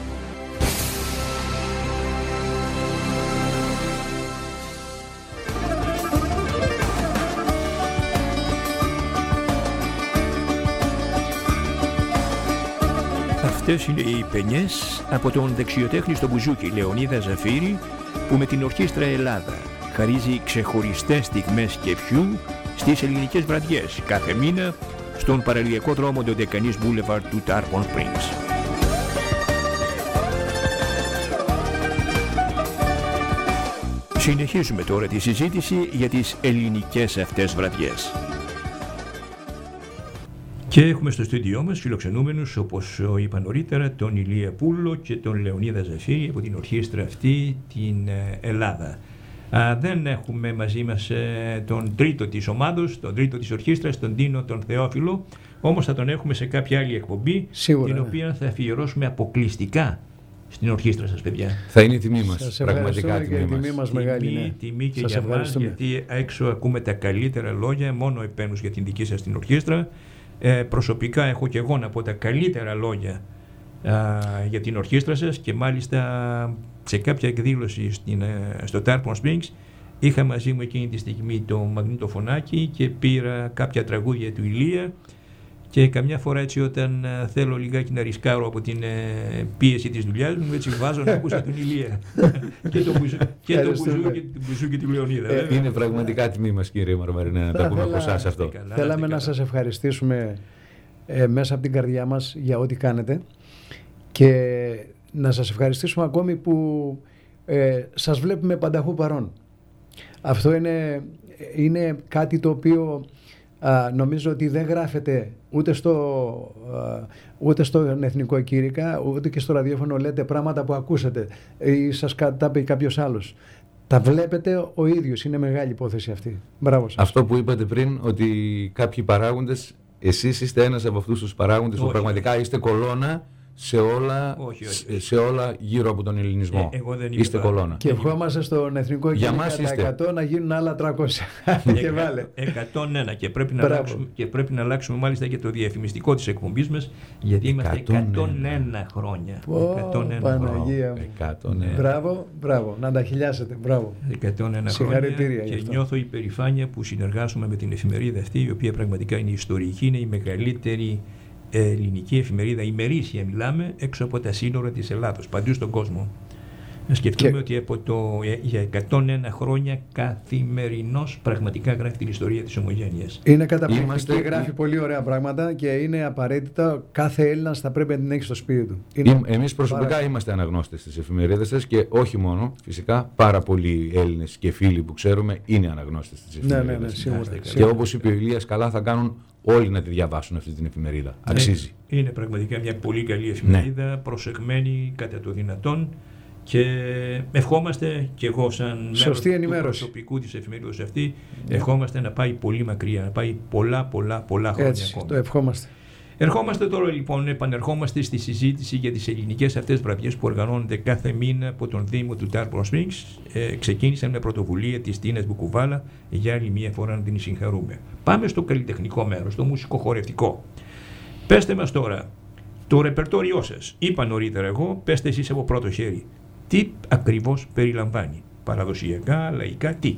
Αυτές είναι οι πενιές από τον δεξιοτέχνη στο μπουζούκι Λεωνίδα Ζαφύρη, που με την Ορχήστρα Ελλάδα χαρίζει ξεχωριστές στιγμές σκεψιού στις ελληνικές βραδιές κάθε μήνα στον παραλιακό δρόμο του Ντεκανής Boulevard του Tarpon Springs. Συνεχίζουμε τώρα τη συζήτηση για τις ελληνικές αυτές βραδιές. Και έχουμε στο στούντιό μας φιλοξενούμενους, όπως είπα νωρίτερα, τον Ηλία Πούλο και τον Λεωνίδα Ζαφύρη από την ορχήστρα αυτή, την Ελλάδα. Α, δεν έχουμε μαζί μας ε, τον τρίτο της ομάδος, τον τρίτο της ορχήστρας, τον Τίνο τον Θεόφιλο, όμως θα τον έχουμε σε κάποια άλλη εκπομπή, σίγουρα, την ναι. οποία θα αφιερώσουμε αποκλειστικά στην ορχήστρα σας, παιδιά. Θα είναι η τιμή μας, σας πραγματικά τιμή, τιμή, τιμή μας. μας μεγάλη, τιμή, ναι. τιμή και σας για μας, γιατί έξω ακούμε τα καλύτερα λόγια, μόνο επένους για την δική σας την ορχήστρα. Ε, προσωπικά έχω και εγώ να πω τα καλύτερα λόγια α, για την ορχήστρα σας, και μάλιστα σε κάποια εκδήλωση στην, στο Tarpon Springs είχα μαζί μου εκείνη τη στιγμή το μαγνητοφωνάκι και πήρα κάποια τραγούδια του Ηλία, και καμιά φορά έτσι όταν α, θέλω λιγάκι να ρισκάρω από την ε, πίεση της δουλειάς μου, έτσι βάζω να ακούσω τον Ηλία και το μπουζού και το μπουζού και την μπουζού και τη Λεωνίδα. Ε, είναι πραγματικά τιμή μας, κύριε Μαρμαρινέ, να τα ακούμε από εσάς αυτό. Καλά, Θέλαμε καλά. να σας ευχαριστήσουμε ε, μέσα από την καρδιά μας για ό,τι κάνετε, και να σας ευχαριστήσουμε ακόμη που ε, σας βλέπουμε πανταχού παρόν. Αυτό είναι, είναι κάτι το οποίο α, νομίζω ότι δεν γράφεται ούτε στο, α, ούτε στο Εθνικό Κήρυκα, ούτε και στο ραδιόφωνο. Λέτε πράγματα που ακούσατε ή σας τα πει κάποιος άλλος. Τα βλέπετε ο ίδιος. Είναι μεγάλη υπόθεση αυτή. Μπράβο σας. Αυτό που είπατε πριν, ότι κάποιοι παράγοντες, εσείς είστε ένας από αυτούς τους παράγοντες που Όχι. πραγματικά είστε κολόνα σε όλα, Όχι, όχι. σε, σε όλα γύρω από τον ελληνισμό. Ε, εγώ δεν είμαι είστε παρά- κολόνα. Και ευχόμαστε στον Εθνικό Για Κήρυκα μας τα είστε. εκατό να γίνουν άλλα τριακόσια. Και βάλε. εκατόν ένα, και πρέπει, να Μπράβο. αλλάξουμε, και πρέπει να αλλάξουμε μάλιστα και το διαφημιστικό της εκπομπής μας, γιατί είμαστε εκατόν ένα. εκατόν ένα χρόνια. Πω, εκατόν ένα χρόνια. Παναγία μου. εκατόν ένα. Μπράβο, μπράβο. Να τα χιλιάσετε. Μπράβο. εκατόν ένα χρόνια, Συγχαρητήρια γι' και αυτό. νιώθω υπερηφάνεια που συνεργάζομαι με την εφημερίδα αυτή, η οποία πραγματικά είναι ιστορική, είναι η μεγαλύτερη ελληνική εφημερίδα, ημερήσια μιλάμε, έξω από τα σύνορα της Ελλάδος, παντού στον κόσμο. Να σκεφτούμε Και... ότι από το, για εκατόν ένα χρόνια καθημερινώς πραγματικά γράφει την ιστορία της Ομογένειας. Είναι καταπληκτική, Είμαστε- γράφει πολύ ωραία πράγματα και είναι απαραίτητα. Κάθε Έλληνας θα πρέπει να την έχει στο σπίτι του. Εμείς Είναι προσωπικά πάρα- είμαστε αναγνώστες της εφημερίδας σας, και όχι μόνο, φυσικά πάρα πολλοί Έλληνες και φίλοι που ξέρουμε είναι αναγνώστες της Ναι, εφημερίδας. ναι, ναι, σίγουρα. Άστε, Και σίγουρα. όπως είπε ο Ηλίας, καλά θα κάνουν όλοι να τη διαβάσουν αυτή την εφημερίδα. Αξίζει. Ε, Είναι πραγματικά μια πολύ καλή εφημερίδα, προσεγμένη κατά το δυνατόν, και ευχόμαστε, και εγώ σαν μέρος Σωστή του ενημέρωση. προσωπικού της εφημερίδας αυτή, ευχόμαστε να πάει πολύ μακριά, να πάει πολλά πολλά πολλά χρόνια Έτσι, ακόμα. το ευχόμαστε. Ερχόμαστε τώρα λοιπόν, επανερχόμαστε στη συζήτηση για τις ελληνικές αυτές βραδιές που οργανώνονται κάθε μήνα από τον Δήμο του Tarpon Springs. Ε, ξεκίνησαν με πρωτοβουλία της Τίνας Μπουκουβάλα, για άλλη μία φορά να την συγχαρούμε. Πάμε στο καλλιτεχνικό μέρος, στο μουσικοχορευτικό. Πέστε μας τώρα, το ρεπερτόριό σας, είπα νωρίτερα εγώ, πέστε εσείς από πρώτο χέρι. Τι ακριβώς περιλαμβάνει, παραδοσιακά, λαϊκά, τι?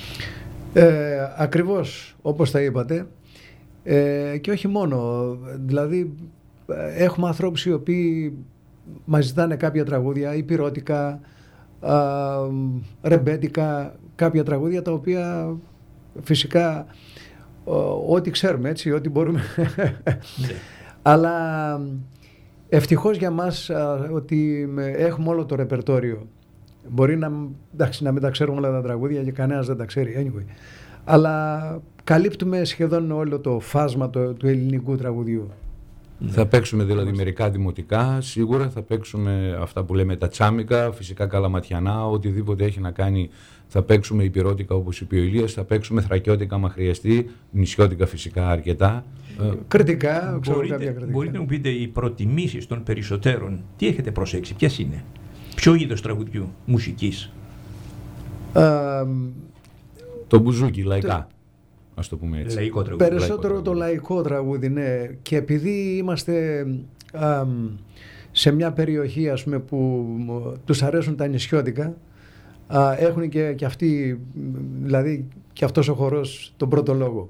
Ε, ακριβώς όπως τα είπατε, ε, και όχι μόνο, δηλαδή ε, έχουμε ανθρώπους οι οποίοι μας ζητάνε κάποια τραγούδια, υπηρώτικα, α, ρεμπέτικα, κάποια τραγούδια τα οποία φυσικά ο, ό,τι ξέρουμε, έτσι, ό,τι μπορούμε. Ναι. Αλλά ευτυχώς για μας α, ότι με- έχουμε όλο το ρεπερτόριο. Μπορεί να, εντάξει, να μην τα ξέρουμε όλα τα τραγούδια και κανένας δεν τα ξέρει, anyway. Αλλά καλύπτουμε σχεδόν όλο το φάσμα το, του ελληνικού τραγουδιού. Θα παίξουμε δηλαδή μερικά δημοτικά, σίγουρα θα παίξουμε αυτά που λέμε τα τσάμικα, φυσικά καλαματιανά, οτιδήποτε έχει να κάνει. Θα παίξουμε υπηρώτικα όπως είπε ο Ηλίας, θα παίξουμε θρακιώτικα μα χρειαστεί, νησιώτικα φυσικά αρκετά. Ε, Κριτικά, ξέρω κάποια Μπορείτε, κριτικά. μπορείτε να μου πείτε οι προτιμήσεις των περισσότερων, τι έχετε προσέξει, ποιες είναι? Ποιο είδος τραγουδιού, μουσικής? Α, το μπουζούκι λαϊκά. ας το πούμε έτσι. Λαϊκό τραγούδι. Περισσότερο το λαϊκό τραγούδι, ναι. Και επειδή είμαστε α, σε μια περιοχή, ας πούμε, που τους αρέσουν τα νησιώτικα, α, έχουν και, και αυτοί, δηλαδή και αυτός ο χορός τον πρώτο λόγο.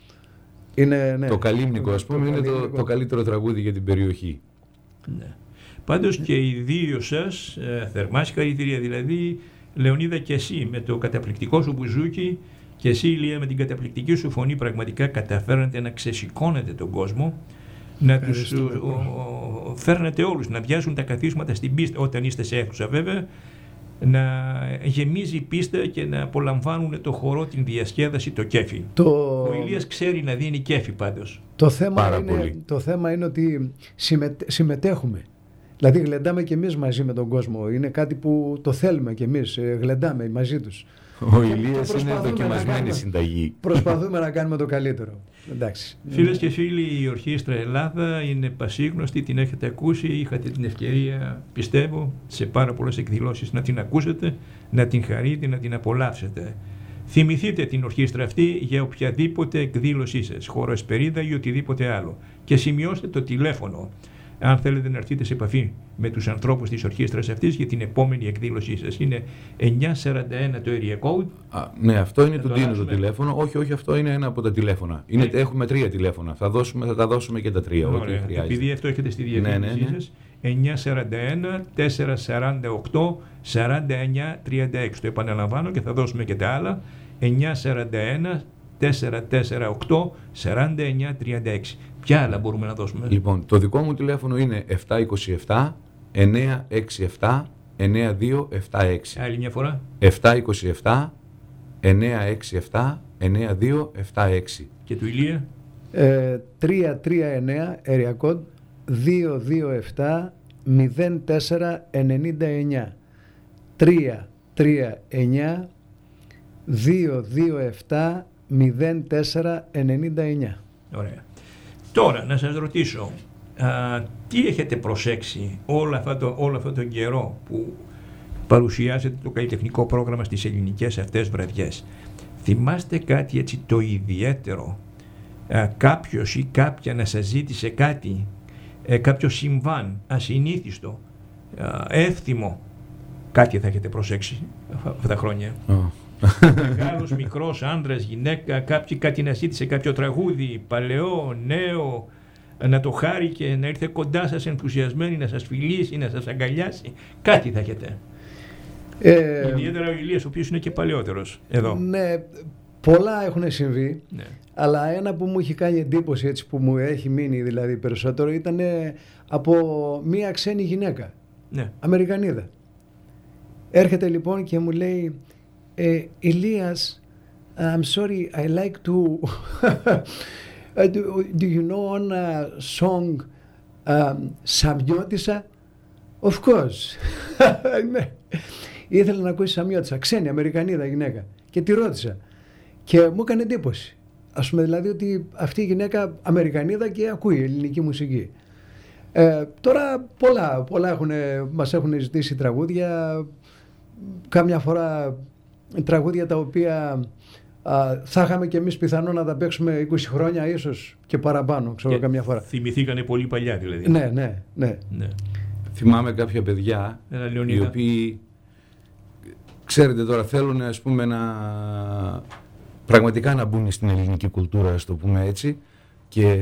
Είναι, ναι. Το Καλύμνικο, ας πούμε, είναι το, το καλύτερο τραγούδι για την περιοχή. Ναι. Πάντως και οι δύο σας, ε, θερμά συγχαρητήρια δηλαδή, Λεωνίδα, και εσύ με το καταπληκτικό σου μπουζούκι, και εσύ Ηλία με την καταπληκτική σου φωνή, πραγματικά καταφέρατε να ξεσηκώνετε τον κόσμο, να τους ο, ο, φέρνετε όλους, να αδειάσουν τα καθίσματα στην πίστα, όταν είστε σε αίθουσα βέβαια, να γεμίζει η πίστα και να απολαμβάνουν το χορό, την διασκέδαση, το κέφι. Το... Ο Ηλίας ξέρει να δίνει κέφι πάντως. Το θέμα, Πάρα είναι, πολύ. το θέμα είναι ότι συμμετέ, συμμετέχουμε. Δηλαδή γλεντάμε και εμείς μαζί με τον κόσμο. Είναι κάτι που το θέλουμε και εμείς. Ε, γλεντάμε μαζί τους. Ο Ηλίας είναι προσπαθούμε δοκιμασμένη να κάνουμε- συνταγή. Προσπαθούμε να κάνουμε το καλύτερο. Εντάξει. Φίλες και φίλοι, η Ορχήστρα Ελλάδα είναι πασίγνωστη, την έχετε ακούσει, είχατε την ευκαιρία, πιστεύω, σε πάρα πολλές εκδηλώσεις να την ακούσετε, να την χαρείτε, να την απολαύσετε. Θυμηθείτε την ορχήστρα αυτή για οποιαδήποτε εκδήλωσή σας, χώρο Εσπερίδα ή οτιδήποτε άλλο, και σημειώστε το τηλέφωνο αν θέλετε να έρθετε σε επαφή με τους ανθρώπους της ορχήστρας αυτής για την επόμενη εκδήλωσή σας. Είναι εννιά σαράντα ένα το area code. Α, ναι, αυτό είναι Θα το το Ντίνο το αλλάξουμε. τηλέφωνο. Όχι, όχι, αυτό είναι ένα από τα τηλέφωνα. Είναι, Ναι. Έχουμε τρία τηλέφωνα. Θα, δώσουμε, θα τα δώσουμε και τα τρία. Ό,τι Ωραία. χρειάζεται. Επειδή αυτό έχετε στη Ναι, διαφήμιση ναι, ναι. σας, εννιά σαράντα ένα τετρακόσια σαράντα οκτώ σαράντα εννιά τριάντα έξι. Το επαναλαμβάνω και θα δώσουμε και τα άλλα. εννιά σαράντα ένα τετρακόσια σαράντα οκτώ σαράντα εννιά τριάντα έξι. Ποια άλλα μπορούμε να δώσουμε? Λοιπόν, το δικό μου τηλέφωνο είναι επτά είκοσι επτά εννιά έξι επτά εννιά δύο επτά έξι. Άλλη μια φορά. επτά είκοσι επτά εννιά έξι επτά εννιά δύο επτά έξι. Και του Ηλία. Ε, τρία τρία εννιά area code δύο δύο επτά μηδέν τέσσερα εννιά εννιά. τρία τρία εννιά δύο δύο επτά μηδέν τέσσερα εννιά εννιά. Ωραία. Τώρα να σας ρωτήσω, α, τι έχετε προσέξει όλο αυτό, το, όλο αυτό τον καιρό που παρουσιάζετε το καλλιτεχνικό πρόγραμμα στις ελληνικές αυτές βραδιές? Θυμάστε κάτι έτσι το ιδιαίτερο, α, κάποιος ή κάποια να σας ζήτησε κάτι, ε, κάποιο συμβάν ασυνήθιστο, α, εύθυμο, κάτι θα έχετε προσέξει αυτά τα χρόνια? Μεγάλος, μικρός, άντρας, γυναίκα, κάποιοι κάτι να ζήτησε, κάποιο τραγούδι, παλαιό, νέο, να το χάρηκε, να ήρθε κοντά σας ενθουσιασμένη, να σας φιλήσει, να σας αγκαλιάσει. Κάτι θα έχετε. Ε, Ιδιαίτερα ο Ηλίας, ο οποίος είναι και παλαιότερος εδώ. ναι, πολλά έχουν συμβεί, Ναι. αλλά ένα που μου έχει κάνει εντύπωση, έτσι, που μου έχει μείνει δηλαδή περισσότερο, ήταν από μία ξένη γυναίκα, Ναι. Αμερικανίδα. Έρχεται λοιπόν και μου λέει, ε, Ηλίας, I'm sorry, I like to do, do you know on a song um, Σαμιώτισσα? Of course. Ναι. Ήθελα να ακούσει Σαμιώτισσα, ξένη Αμερικανίδα γυναίκα, και τη ρώτησα και μου έκανε εντύπωση. Ας πούμε δηλαδή ότι αυτή η γυναίκα Αμερικανίδα και ακούει ελληνική μουσική. Ε, τώρα πολλά, πολλά έχουν, μας έχουν ζητήσει τραγούδια, κάμια φορά τραγούδια τα οποία α, θα είχαμε και εμείς πιθανό να τα παίξουμε είκοσι χρόνια ίσως και παραπάνω, ξέρω, Και καμιά φορά. θυμηθήκανε πολύ παλιά δηλαδή. Ναι, ναι, ναι. Ναι. Θυμάμαι κάποια παιδιά Ένα οι Λεωνίδα. οποίοι, ξέρετε τώρα, θέλουν, ας πούμε, να πραγματικά να μπουν στην ελληνική κουλτούρα, ας το πούμε έτσι, και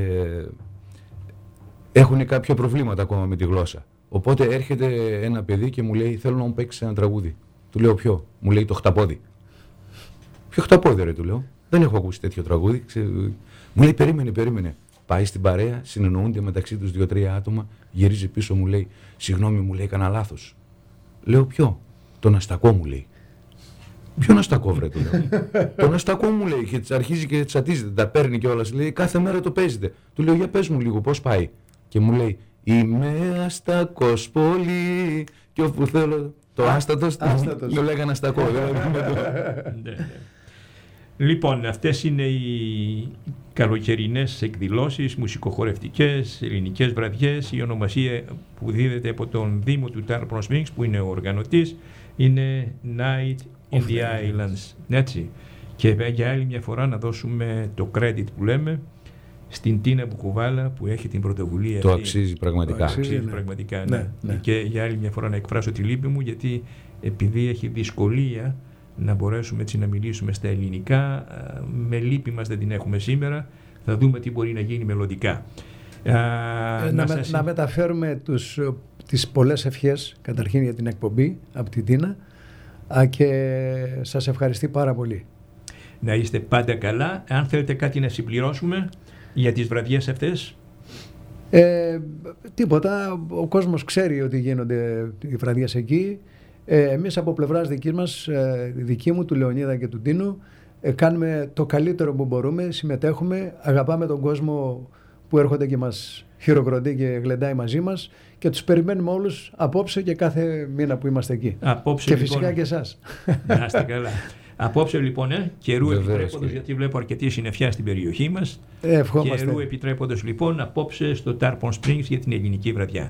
έχουν κάποια προβλήματα ακόμα με τη γλώσσα. Οπότε έρχεται ένα παιδί και μου λέει, θέλω να μου παίξεις ένα τραγούδι. Του λέω, ποιο? Μου λέει, το χταπόδι. Ποιο χταπόδι, ρε, του λέω? Δεν έχω ακούσει τέτοιο τραγούδι. Ξε... Μου λέει, περίμενε, περίμενε. Πάει στην παρέα, συνεννοούνται μεταξύ τους δύο-τρία άτομα, γυρίζει πίσω, μου λέει, συγγνώμη, μου λέει, έκανα λάθος. Λέω, ποιο? Τον αστακό, μου λέει. Ποιον αστακό, βρε, του λέω. Τον αστακό, μου λέει, και αρχίζει και τσατίζεται, τα παίρνει κιόλας. Λέει, κάθε μέρα το παίζετε. Του λέω, για πες μου λίγο, πώς πάει? Και μου λέει, είμαι αστακός πολύ. Και όπου θέλω, το άστατος, άστατος. το λέγανε αστακό. Ναι, ναι. Λοιπόν, αυτές είναι οι καλοκαιρινές εκδηλώσεις, μουσικοχορευτικές, ελληνικές βραδιές. Η ονομασία που δίδεται από τον Δήμο του Tarpon Springs, που είναι ο οργανωτής, είναι Night in the Islands. Έτσι. Και για άλλη μια φορά να δώσουμε το credit που λέμε στην Τίνα Μπουκουβάλα που έχει την πρωτοβουλία. Το αυτή. αξίζει πραγματικά. Το αξίζει, ναι. πραγματικά, ναι. ναι. Ναι. Και για άλλη μια φορά να εκφράσω τη λύπη μου, γιατί επειδή έχει δυσκολία να μπορέσουμε έτσι να μιλήσουμε στα ελληνικά, με λύπη μας δεν την έχουμε σήμερα. Θα δούμε τι μπορεί να γίνει μελλοντικά. Ε, να, να, σας... να μεταφέρουμε τους, τις πολλές ευχές καταρχήν για την εκπομπή από την Τίνα και σας ευχαριστεί πάρα πολύ. Να είστε πάντα καλά. Αν θέλετε κάτι να συμπληρώσουμε για τις βραδιές αυτές. Ε, τίποτα. Ο κόσμος ξέρει ότι γίνονται οι βραδιές εκεί. Ε, εμείς από πλευράς δικής μας, ε, δική μου, του Λεωνίδα και του Τίνου, ε, κάνουμε το καλύτερο που μπορούμε, συμμετέχουμε, αγαπάμε τον κόσμο που έρχονται και μας χειροκροτεί και γλεντάει μαζί μας και τους περιμένουμε όλους απόψε και κάθε μήνα που είμαστε εκεί. Απόψε, και λοιπόν, φυσικά και εσάς. Να είστε καλά. Απόψε λοιπόν, ε, καιρού επιτρέποντος, γιατί βλέπω αρκετή συννεφιά στην περιοχή μας. Ε, ευχόμαστε. Καιρού επιτρέποντος λοιπόν, απόψε στο Tarpon Springs για την ελληνική βραδιά.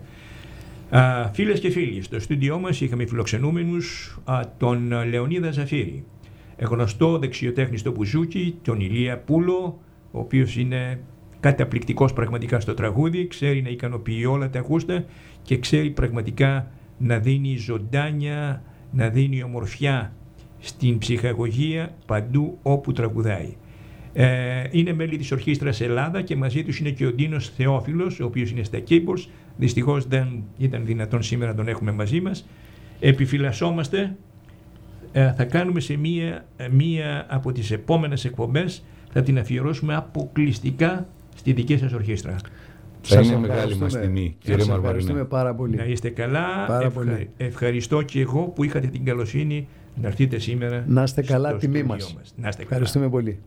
Α, φίλες και φίλοι, στο στούντιό μας είχαμε φιλοξενούμενους α, τον Λεωνίδα Ζαφύρη, γνωστό δεξιοτέχνη στο μπουζούκι, τον Ηλία Πούλο, ο οποίος είναι καταπληκτικός πραγματικά στο τραγούδι, ξέρει να ικανοποιεί όλα τα γούστα και ξέρει πραγματικά να δίνει ζωντάνια, να δίνει ομορφιά στην ψυχαγωγία παντού όπου τραγουδάει. Ε, είναι μέλη της Ορχήστρας Ελλάδα και μαζί τους είναι και ο Ντίνος Θεόφιλος, ο οποίος είναι στα keyboards. Δυστυχώς δεν ήταν δυνατόν σήμερα να τον έχουμε μαζί μας. Επιφυλασσόμαστε. Ε, θα κάνουμε σε μία, μία από τις επόμενες εκπομπές, θα την αφιερώσουμε αποκλειστικά στη δική σας ορχήστρα. Θα είναι μεγάλη μας τιμή, κύριε Μαρμαρινέ. Ευχαριστούμε πάρα πολύ. Να είστε καλά. Πάρα Ευχα... πολύ. Ευχαριστώ και εγώ που είχατε την καλοσύνη να έρθετε σήμερα. Να είστε καλά, τιμή μας. μας. Να είστε Ευχαριστούμε καλά. πολύ.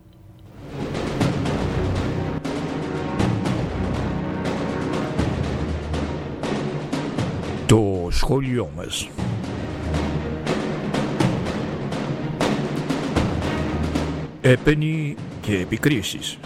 Το σχόλιο μας. Έπαινοι και επικρίσεις.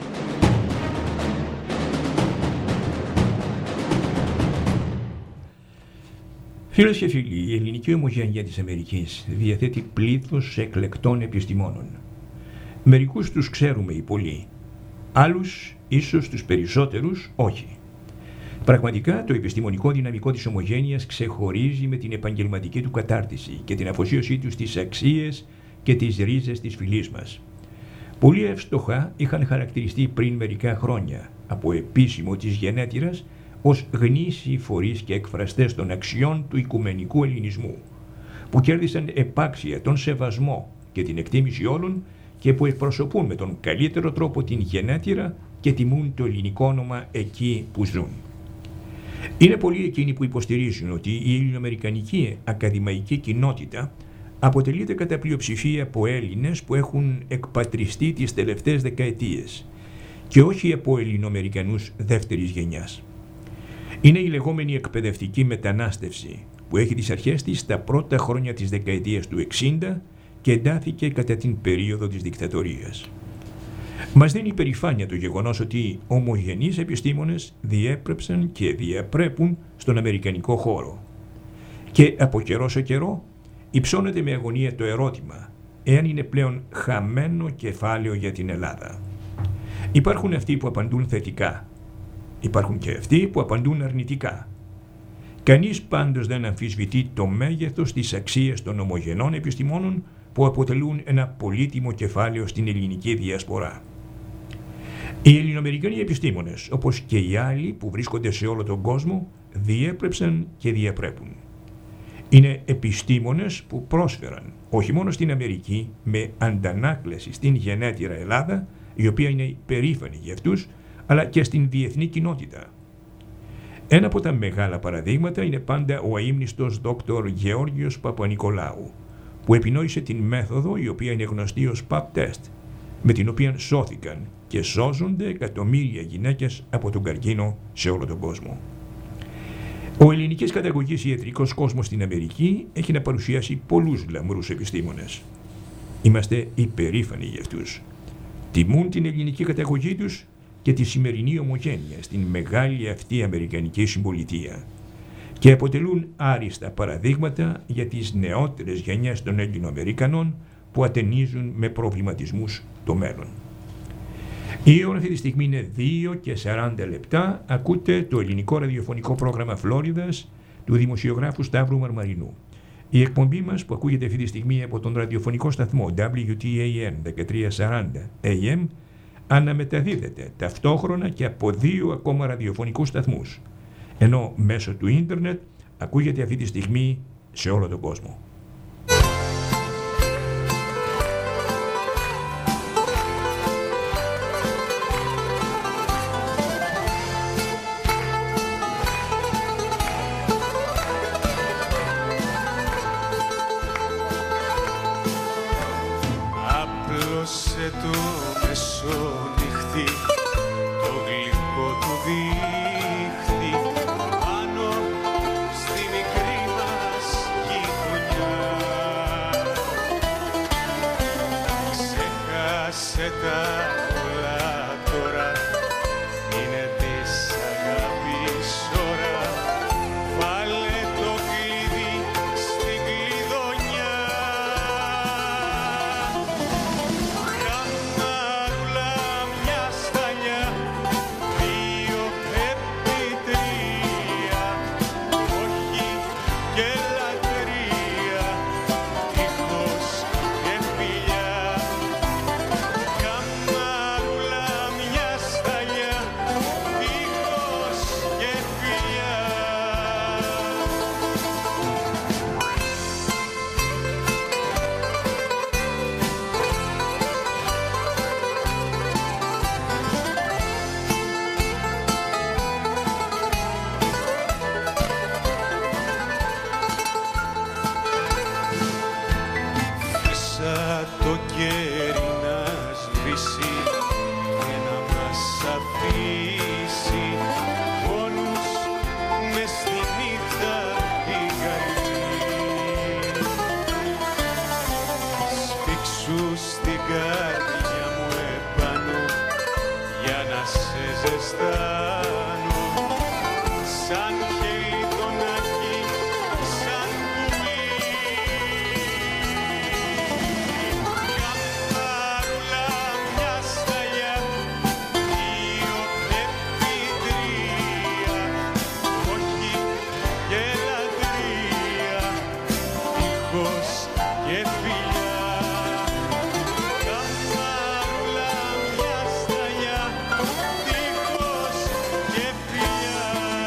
Φίλες και φίλοι, η ελληνική ομογένεια της Αμερικής διαθέτει πλήθος εκλεκτών επιστημόνων. Μερικούς τους ξέρουμε οι πολλοί, άλλους ίσως τους περισσότερους όχι. Πραγματικά το επιστημονικό δυναμικό της ομογένειας ξεχωρίζει με την επαγγελματική του κατάρτιση και την αφοσίωσή του στις αξίες και τις ρίζες της φυλής μας. Πολύ εύστοχα είχαν χαρακτηριστεί πριν μερικά χρόνια από επίσημο της γενέτειρας ως γνήσιοι φορείς και εκφραστές των αξιών του οικουμενικού ελληνισμού, που κέρδισαν επάξια τον σεβασμό και την εκτίμηση όλων και που εκπροσωπούν με τον καλύτερο τρόπο την γενέτειρα και τιμούν το ελληνικό όνομα εκεί που ζουν. Είναι πολλοί εκείνοι που υποστηρίζουν ότι η ελληνοαμερικανική ακαδημαϊκή κοινότητα αποτελείται κατά πλειοψηφία από Έλληνες που έχουν εκπατριστεί τις τελευταίες δεκαετίες και όχι από Ελληνοαμερικανούς δεύτερης γενιάς. Είναι η λεγόμενη εκπαιδευτική μετανάστευση που έχει τις αρχές της στα πρώτα χρόνια της δεκαετίας του εξήντα και εντάθηκε κατά την περίοδο της δικτατορίας. Μας δίνει υπερηφάνεια το γεγονός ότι ομογενείς επιστήμονες διέπρεψαν και διαπρέπουν στον αμερικανικό χώρο. Και από καιρό σε καιρό υψώνεται με αγωνία το ερώτημα εάν είναι πλέον χαμένο κεφάλαιο για την Ελλάδα. Υπάρχουν αυτοί που απαντούν θετικά. Υπάρχουν και αυτοί που απαντούν αρνητικά. Κανείς πάντως δεν αμφισβητεί το μέγεθος της αξίας των ομογενών επιστημόνων που αποτελούν ένα πολύτιμο κεφάλαιο στην ελληνική διασπορά. Οι Ελληνοαμερικανοί επιστήμονες, όπως και οι άλλοι που βρίσκονται σε όλο τον κόσμο, διέπρεψαν και διαπρέπουν. Είναι επιστήμονες που πρόσφεραν όχι μόνο στην Αμερική με αντανάκλαση στην γενέτειρα Ελλάδα, η οποία είναι περήφανη για αυτούς, αλλά και στην διεθνή κοινότητα. Ένα από τα μεγάλα παραδείγματα είναι πάντα ο αείμνηστος δόκτωρ Γεώργιος Παπανικολάου, που επινόησε την μέθοδο η οποία είναι γνωστή ως παπ τεστ, με την οποία σώθηκαν και σώζονται εκατομμύρια γυναίκες από τον καρκίνο σε όλο τον κόσμο. Ο ελληνικής καταγωγής ιατρικός κόσμος στην Αμερική έχει να παρουσιάσει πολλούς λαμπρούς επιστήμονες. Είμαστε υπερήφανοι για αυτούς. Τιμούν την ελληνική καταγωγή τους και τη σημερινή ομογένεια στην μεγάλη αυτή αμερικανική συμπολιτεία και αποτελούν άριστα παραδείγματα για τις νεότερες γενιές των Έλληνων-Αμερικανών που ατενίζουν με προβληματισμούς το μέλλον. Η ώρα αυτή τη στιγμή είναι δύο και σαράντα λεπτά. Ακούτε το ελληνικό ραδιοφωνικό πρόγραμμα Φλόριδας του δημοσιογράφου Σταύρου Μαρμαρινού. Η εκπομπή μας που ακούγεται αυτή τη στιγμή από τον ραδιοφωνικό σταθμό ντάμπλιου τι έι εν χίλια τριακόσια σαράντα έι εμ αναμεταδίδεται ταυτόχρονα και από δύο ακόμα ραδιοφωνικούς σταθμούς, ενώ μέσω του ίντερνετ ακούγεται αυτή τη στιγμή σε όλο τον κόσμο. Άπλωσε το μεσονυχτή, το γλυκό του δίχτυ πάνω στη μικρή μας γειτονιά. Ξέχασε τα πολλά τώρα, είναι της αγάπης ώρα. Βάλε το κλειδί στην κλειδονιά. Καμαρούλα μια σταλιά, δύο επί τρία, όχι και λατρεία, τείχος και φιλιά. Καμαρούλα μια σταλιά, τείχος και φιλιά. Φύσα το κέρι να σβήσει και να μας αφήσει μόνους μες στη νύχτα την καλή. Σφίξου στην καρδιά μου επάνω για να σε ζεστάνω, σαν χείλη τον άκη, σαν πουλί. Καμαρούλα μια σταλιά, δύο επί τρία, όχι και λατρεία, τείχος και φιλιά. Καμαρούλα μια σταλιά, τείχος και φιλιά.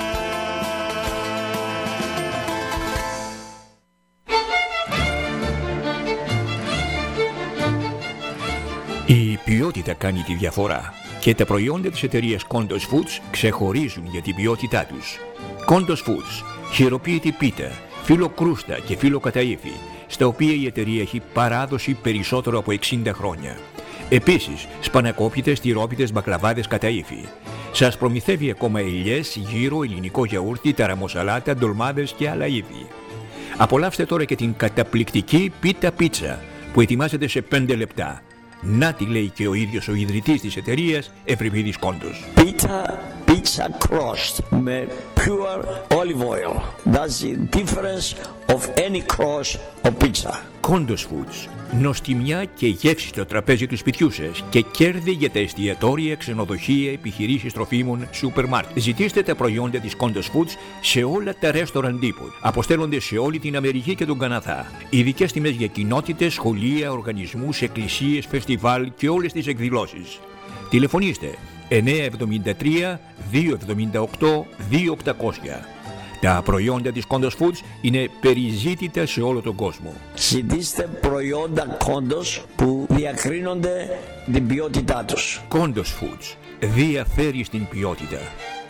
Η ποιότητα κάνει τη διαφορά και τα προϊόντα της εταιρείας Kondos Foods ξεχωρίζουν για την ποιότητά τους. Kondos Foods, χειροποίητη πίτα, φύλλο κρούστα και φύλλο καταΐφι, στα οποία η εταιρεία έχει παράδοση περισσότερο από εξήντα χρόνια. Επίσης, σπανακόπιτες, τυρόπιτες, μπακλαβάδες καταΐφι. Σας προμηθεύει ακόμα ελιές, γύρο, ελληνικό γιαούρτι, ταραμοσαλάτα, ντολμάδες και άλλα είδη. Απολαύστε τώρα και την καταπληκτική πίτα πίτσα που ετοιμάζεται σε πέντε λεπτά. Να τη λέει και ο ίδιος ο ιδρυτής της εταιρείας, Ευρυπίδης Κόντος. Pita pizza crust με pure olive oil. That's the difference of any crust of pizza. Kondos Foods. Νοστιμιά και γεύση στο τραπέζι του σπιτιού σας και κέρδη για τα εστιατόρια, ξενοδοχεία, επιχειρήσεις τροφίμων, σούπερ μάρκετ. Ζητήστε τα προϊόντα της Kondos Foods σε όλα τα restaurant depot. Αποστέλλονται σε όλη την Αμερική και τον Καναδά. Ειδικές τιμές για κοινότητες, σχολεία, οργανισμούς, εκκλησίες, φεστιβάλ και όλες τις εκδηλώσεις. Τηλεφωνήστε εννιά εβδομήντα τρία δύο εβδομήντα οκτώ δύο οκτακόσια. Τα προϊόντα της Kondos Foods είναι περιζήτητα σε όλο τον κόσμο. Ζητήστε προϊόντα Kondos που διακρίνονται την ποιότητά τους. Kondos Foods διαφέρει στην ποιότητα.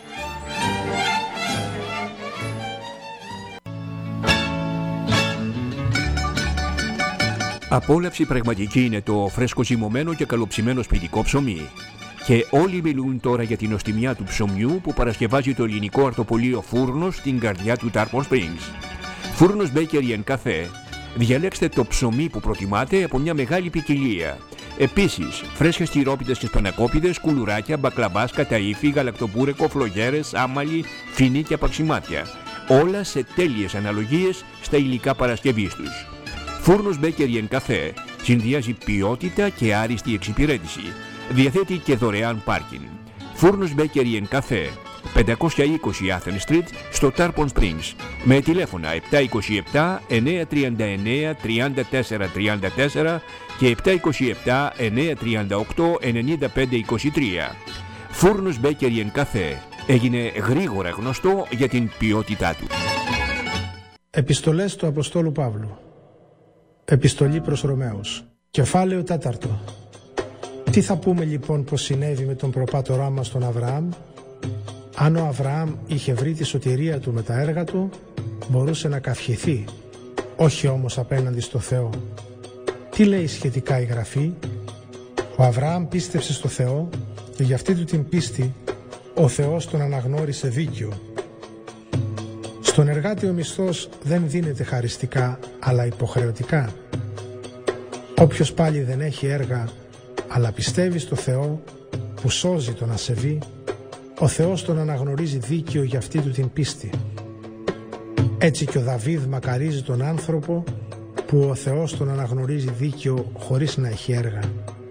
Απόλαυση πραγματική είναι το φρέσκο ζυμωμένο και καλοψημένο σπιτικό ψωμί. Και όλοι μιλούν τώρα για την νοστιμιά του ψωμιού που παρασκευάζει το ελληνικό αρτοπολείο Φούρνος στην καρδιά του Tarpon Springs. Φούρνος Bakery and Cafe. Διαλέξτε το ψωμί που προτιμάτε από μια μεγάλη ποικιλία. Επίσης, φρέσκες τυρόπιτες και σπανακόπιτες, κουλουράκια, μπακλαβάς, καταΐφι, γαλακτοπούρεκο, φλογέρες, άμαλι, φινί και απαξιμάτια. Όλα σε τέλειες αναλογίες στα υλικά παρασκευής τους. Φούρνος Bakery and Cafe Συνδυάζει ποιότητα και άριστη εξυπηρέτηση. Διαθέτει και δωρεάν πάρκινγκ. Φούρνος Bakery and Cafe, πεντακόσια είκοσι Athens Street στο Tarpon Springs, με τηλέφωνα επτά είκοσι επτά εννιακόσια τριάντα εννέα τριάντα τέσσερα τριάντα τέσσερα και επτά είκοσι επτά εννιακόσια τριάντα οκτώ ενενήντα πέντε είκοσι τρία. Φούρνος Bakery and Cafe έγινε γρήγορα γνωστό για την ποιότητά του. Επιστολές του Αποστόλου Παύλου. Επιστολή προς Ρωμαίους. Κεφάλαιο τέταρτο. Τι θα πούμε λοιπόν πως συνέβη με τον προπάτορά μας τον Αβραάμ? Αν ο Αβραάμ είχε βρει τη σωτηρία του με τα έργα του, μπορούσε να καυχηθεί, όχι όμως απέναντι στο Θεό. Τι λέει σχετικά η Γραφή? Ο Αβραάμ πίστεψε στο Θεό και για αυτή του την πίστη ο Θεός τον αναγνώρισε δίκαιο. Στον εργάτη ο μισθός δεν δίνεται χαριστικά, αλλά υποχρεωτικά. Όποιος πάλι δεν έχει έργα, αλλά πιστεύει στο Θεό που σώζει τον ασεβή, ο Θεός τον αναγνωρίζει δίκαιο για αυτή του την πίστη. Έτσι και ο Δαβίδ μακαρίζει τον άνθρωπο που ο Θεός τον αναγνωρίζει δίκαιο χωρίς να έχει έργα.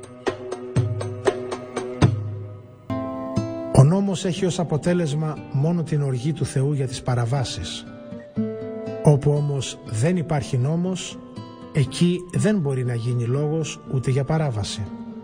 Ο νόμος έχει ως αποτέλεσμα μόνο την οργή του Θεού για τις παραβάσεις. Όπου όμως δεν υπάρχει νόμος, εκεί δεν μπορεί να γίνει λόγος ούτε για παράβαση.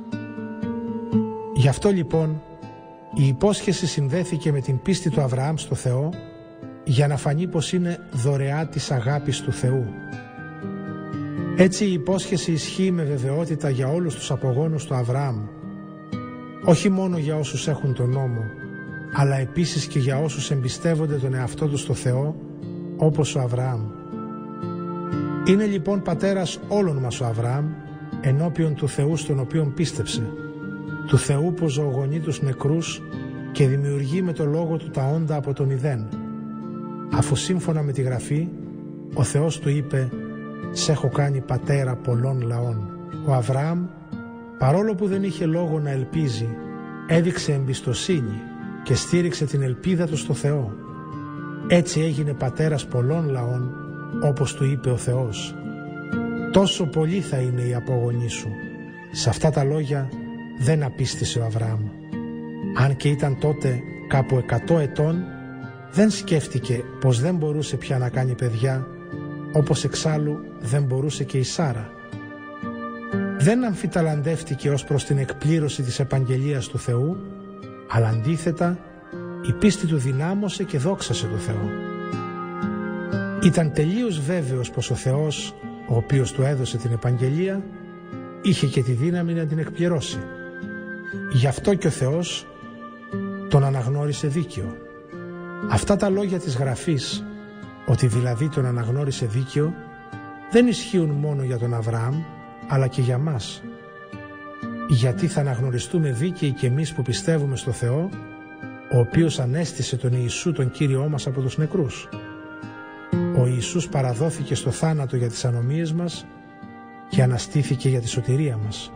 Γι' αυτό λοιπόν η υπόσχεση συνδέθηκε με την πίστη του Αβραάμ στο Θεό για να φανεί πως είναι δωρεά της αγάπης του Θεού. Έτσι η υπόσχεση ισχύει με βεβαιότητα για όλους τους απογόνους του Αβραάμ, όχι μόνο για όσους έχουν τον νόμο, αλλά επίσης και για όσους εμπιστεύονται τον εαυτό τους στο Θεό, όπως ο Αβραάμ. Είναι λοιπόν πατέρας όλων μας ο Αβραάμ, ενώπιον του Θεού στον οποίον πίστεψε, του Θεού που ζωογονεί τους νεκρούς και δημιουργεί με το λόγο του τα όντα από το μηδέν. Αφού σύμφωνα με τη Γραφή, ο Θεός του είπε «Σ' έχω κάνει πατέρα πολλών λαών». Ο Αβραάμ, παρόλο που δεν είχε λόγο να ελπίζει, έδειξε εμπιστοσύνη και στήριξε την ελπίδα του στο Θεό. Έτσι έγινε πατέρας πολλών λαών, όπως του είπε ο Θεός. «Τόσο πολλοί θα είναι οι απόγονοί σου». Σε αυτά τα λόγια δεν απίστησε ο Αβραάμ. Αν και ήταν τότε κάπου εκατό ετών, δεν σκέφτηκε πως δεν μπορούσε πια να κάνει παιδιά, όπως εξάλλου δεν μπορούσε και η Σάρα. Δεν αμφιταλαντεύτηκε ως προς την εκπλήρωση της επαγγελίας του Θεού, αλλά αντίθετα η πίστη του δυνάμωσε και δόξασε το Θεό. Ήταν τελείως βέβαιος πως ο Θεός, ο οποίος του έδωσε την επαγγελία, είχε και τη δύναμη να την εκπληρώσει. Γι' αυτό και ο Θεός τον αναγνώρισε δίκαιο. Αυτά τα λόγια της Γραφής, ότι δηλαδή τον αναγνώρισε δίκαιο, δεν ισχύουν μόνο για τον Αβραάμ, αλλά και για μας. Γιατί θα αναγνωριστούμε δίκαιοι και εμείς που πιστεύουμε στο Θεό, ο οποίος ανέστησε τον Ιησού τον Κύριό μας από τους νεκρούς. Ο Ιησούς παραδόθηκε στο θάνατο για τις ανομίες μας και αναστήθηκε για τη σωτηρία μας.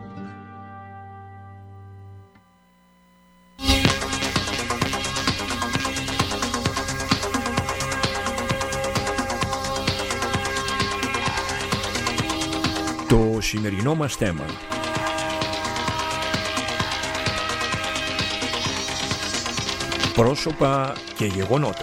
Το σημερινό μας θέμα. Πρόσωπα και γεγονότα.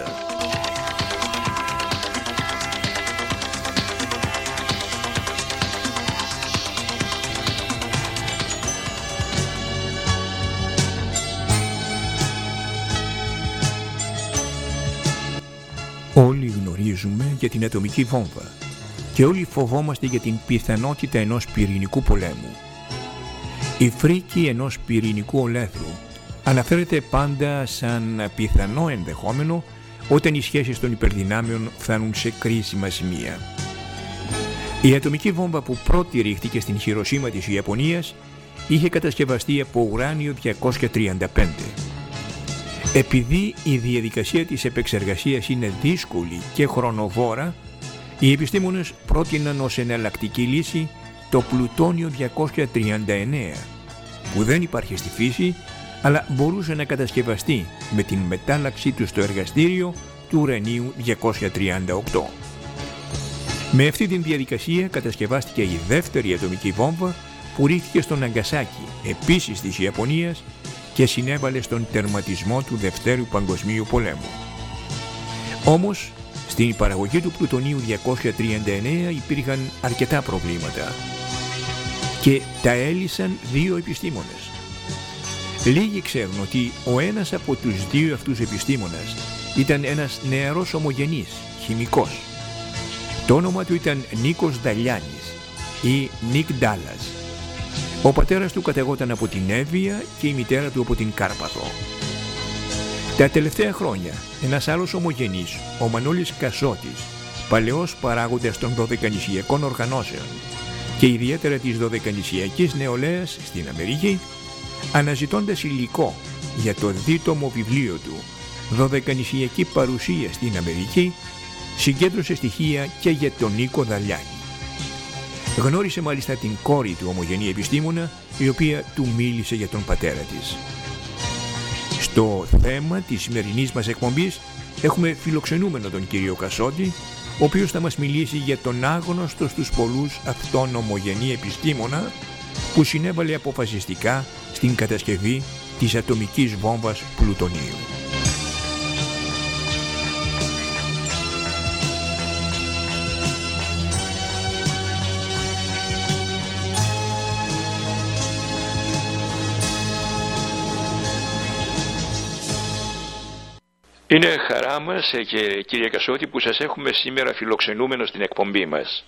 Όλοι γνωρίζουμε για την ατομική βόμβα και όλοι φοβόμαστε για την πιθανότητα ενός πυρηνικού πολέμου. Η φρίκη ενός πυρηνικού ολέθρου αναφέρεται πάντα σαν πιθανό ενδεχόμενο όταν οι σχέσεις των υπερδυνάμεων φτάνουν σε κρίσιμα σημεία. Η ατομική βόμβα που πρώτη ρίχτηκε στην Χιροσίμα της Ιαπωνίας είχε κατασκευαστεί από ουράνιο διακόσια τριάντα πέντε. Επειδή η διαδικασία της επεξεργασίας είναι δύσκολη και χρονοβόρα, οι επιστήμονες πρότειναν ως εναλλακτική λύση το πλουτόνιο διακόσια τριάντα εννέα, που δεν υπάρχει στη φύση, αλλά μπορούσε να κατασκευαστεί με την μετάλλαξή του στο εργαστήριο του ουρανίου διακόσια τριάντα οκτώ. Με αυτή την διαδικασία κατασκευάστηκε η δεύτερη ατομική βόμβα που ρίχθηκε στο Ναγκασάκι, επίσης της Ιαπωνίας, και συνέβαλε στον τερματισμό του Δευτέρου Παγκοσμίου Πολέμου. Όμως, στην παραγωγή του πλουτονίου διακόσια τριάντα εννέα υπήρχαν αρκετά προβλήματα και τα έλυσαν δύο επιστήμονες. Λίγοι ξέρουν ότι ο ένας από τους δύο αυτούς επιστήμονες ήταν ένας νεαρός ομογενής, χημικός. Το όνομα του ήταν Νίκος Δαλιάνης ή Νίκ Ντάλλας. Ο πατέρας του κατεγόταν από την Εύβοια και η μητέρα του από την Κάρπαθο. Τα τελευταία χρόνια ένας άλλος ομογενής, ο Μανώλης Κασότης, παλαιός παράγοντας των δωδεκανησιακών οργανώσεων και ιδιαίτερα της δωδεκανησιακής νεολαίας στην Αμερική, αναζητώντας υλικό για το δίτομο βιβλίο του «Δωδεκανησιακή παρουσία στην Αμερική», συγκέντρωσε στοιχεία και για τον Νίκο Δαλιάνη. Γνώρισε μάλιστα την κόρη του ομογενή επιστήμονα, η οποία του μίλησε για τον πατέρα της. Στο θέμα της σημερινής μας εκπομπής έχουμε φιλοξενούμενο τον κύριο Κασότη, ο οποίος θα μας μιλήσει για τον άγνωστο στους πολλούς αυτόν ομογενή επιστήμονα που συνέβαλε αποφασιστικά στην κατασκευή της ατομικής βόμβας πλουτονίου. Είναι χαρά μας, και, κύριε Κασότη, που σας έχουμε σήμερα φιλοξενούμενο στην εκπομπή μας.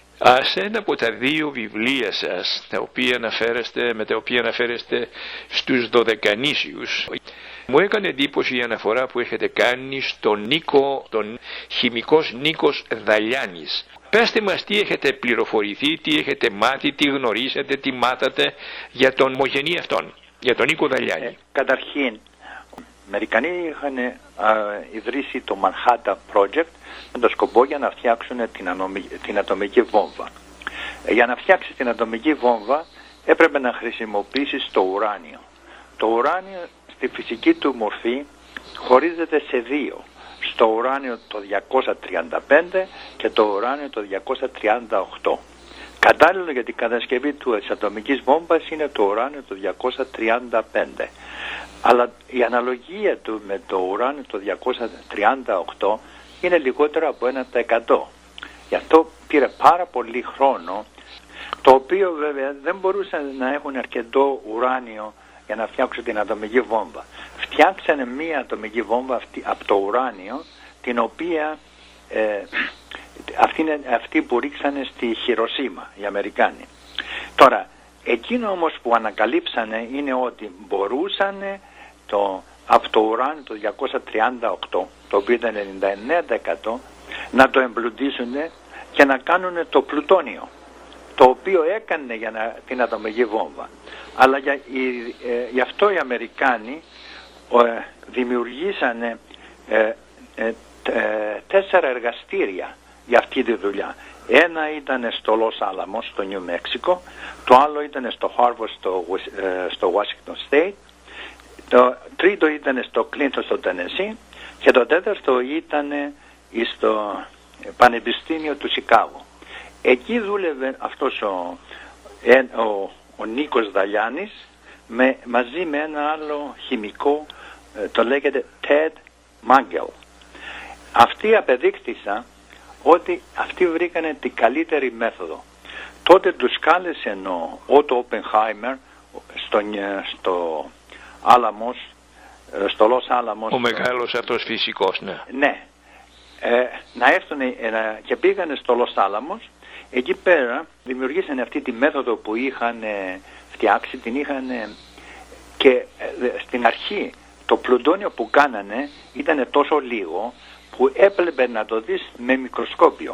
Ας ένα από τα δύο βιβλία σας, τα οποία αναφέρεστε, με τα οποία αναφέρεστε στους δωδεκανήσιους, μου έκανε εντύπωση η αναφορά που έχετε κάνει στον Νίκο, τον χημικός Νίκος Δαλιάνης. Πέστε μας τι έχετε πληροφορηθεί, τι έχετε μάθει, τι γνωρίσατε, τι μάθατε για τον ομογενή αυτόν, για τον Νίκο Δαλιάνη. Ε, καταρχήν, οι Αμερικανοί είχαν α, ιδρύσει το Manhattan Project με το σκοπό για να φτιάξουν την, ανομι... την ατομική βόμβα. Ε, για να φτιάξει την ατομική βόμβα έπρεπε να χρησιμοποιήσεις το ουράνιο. Το ουράνιο στη φυσική του μορφή χωρίζεται σε δύο. Στο ουράνιο το διακόσια τριάντα πέντε και το ουράνιο το διακόσια τριάντα οκτώ. Κατάλληλο για την κατασκευή της ατομικής βόμβας είναι το ουράνιο το διακόσια τριάντα πέντε. Αλλά η αναλογία του με το ουράνιο το διακόσια τριάντα οκτώ είναι λιγότερο από ένα τοις εκατό. Γι' αυτό πήρε πάρα πολύ χρόνο, το οποίο βέβαια δεν μπορούσαν να έχουν αρκετό ουράνιο για να φτιάξουν την ατομική βόμβα. Φτιάξανε μία ατομική βόμβα αυτή, από το ουράνιο, την οποία ε, αυτή, είναι, αυτή που ρίξανε στη Χιροσίμα οι Αμερικάνοι. Τώρα, εκείνο όμως που ανακαλύψανε είναι ότι μπορούσαν το, από το ουράνιο το διακόσια τριάντα οκτώ, το οποίο ήταν ενενήντα εννέα τοις εκατό, να το εμπλουτίσουν και να κάνουν το πλουτόνιο, το οποίο έκανε για να, την ατομική βόμβα. Αλλά για, η, ε, γι' αυτό οι Αμερικάνοι ε, δημιουργήσανε ε, ε, ε, τέσσερα εργαστήρια για αυτή τη δουλειά. Ένα ήταν στο Los Alamos, στο Νιου Μέξικο, το άλλο ήταν στο Harvard, στο, ε, στο Washington State, το τρίτο ήταν στο Clinton, στο Tennessee, και το τέταρτο ήταν στο Πανεπιστήμιο του Σικάγο. Εκεί δούλευε αυτός ο, ο, ο Νίκος Δαλιάνης με, μαζί με ένα άλλο χημικό, το λέγεται Ted Mangel. Αυτοί απεδείχθησαν ότι αυτοί βρήκανε την καλύτερη μέθοδο. Τότε τους κάλεσε ο Ότο Όπενχάιμερ στο, στο Άλαμος, στο Λος Άλαμος. Ο μεγάλος αυτός φυσικός, ναι. Ναι. Ε, να έρθουν ε, και πήγανε στο Λος Άλαμος. Εκεί πέρα δημιουργήσανε αυτή τη μέθοδο που είχαν ε, φτιάξει, την είχαν ε, και ε, στην αρχή το πλουτόνιο που κάνανε ήταν τόσο λίγο που έπρεπε να το δεις με μικροσκόπιο.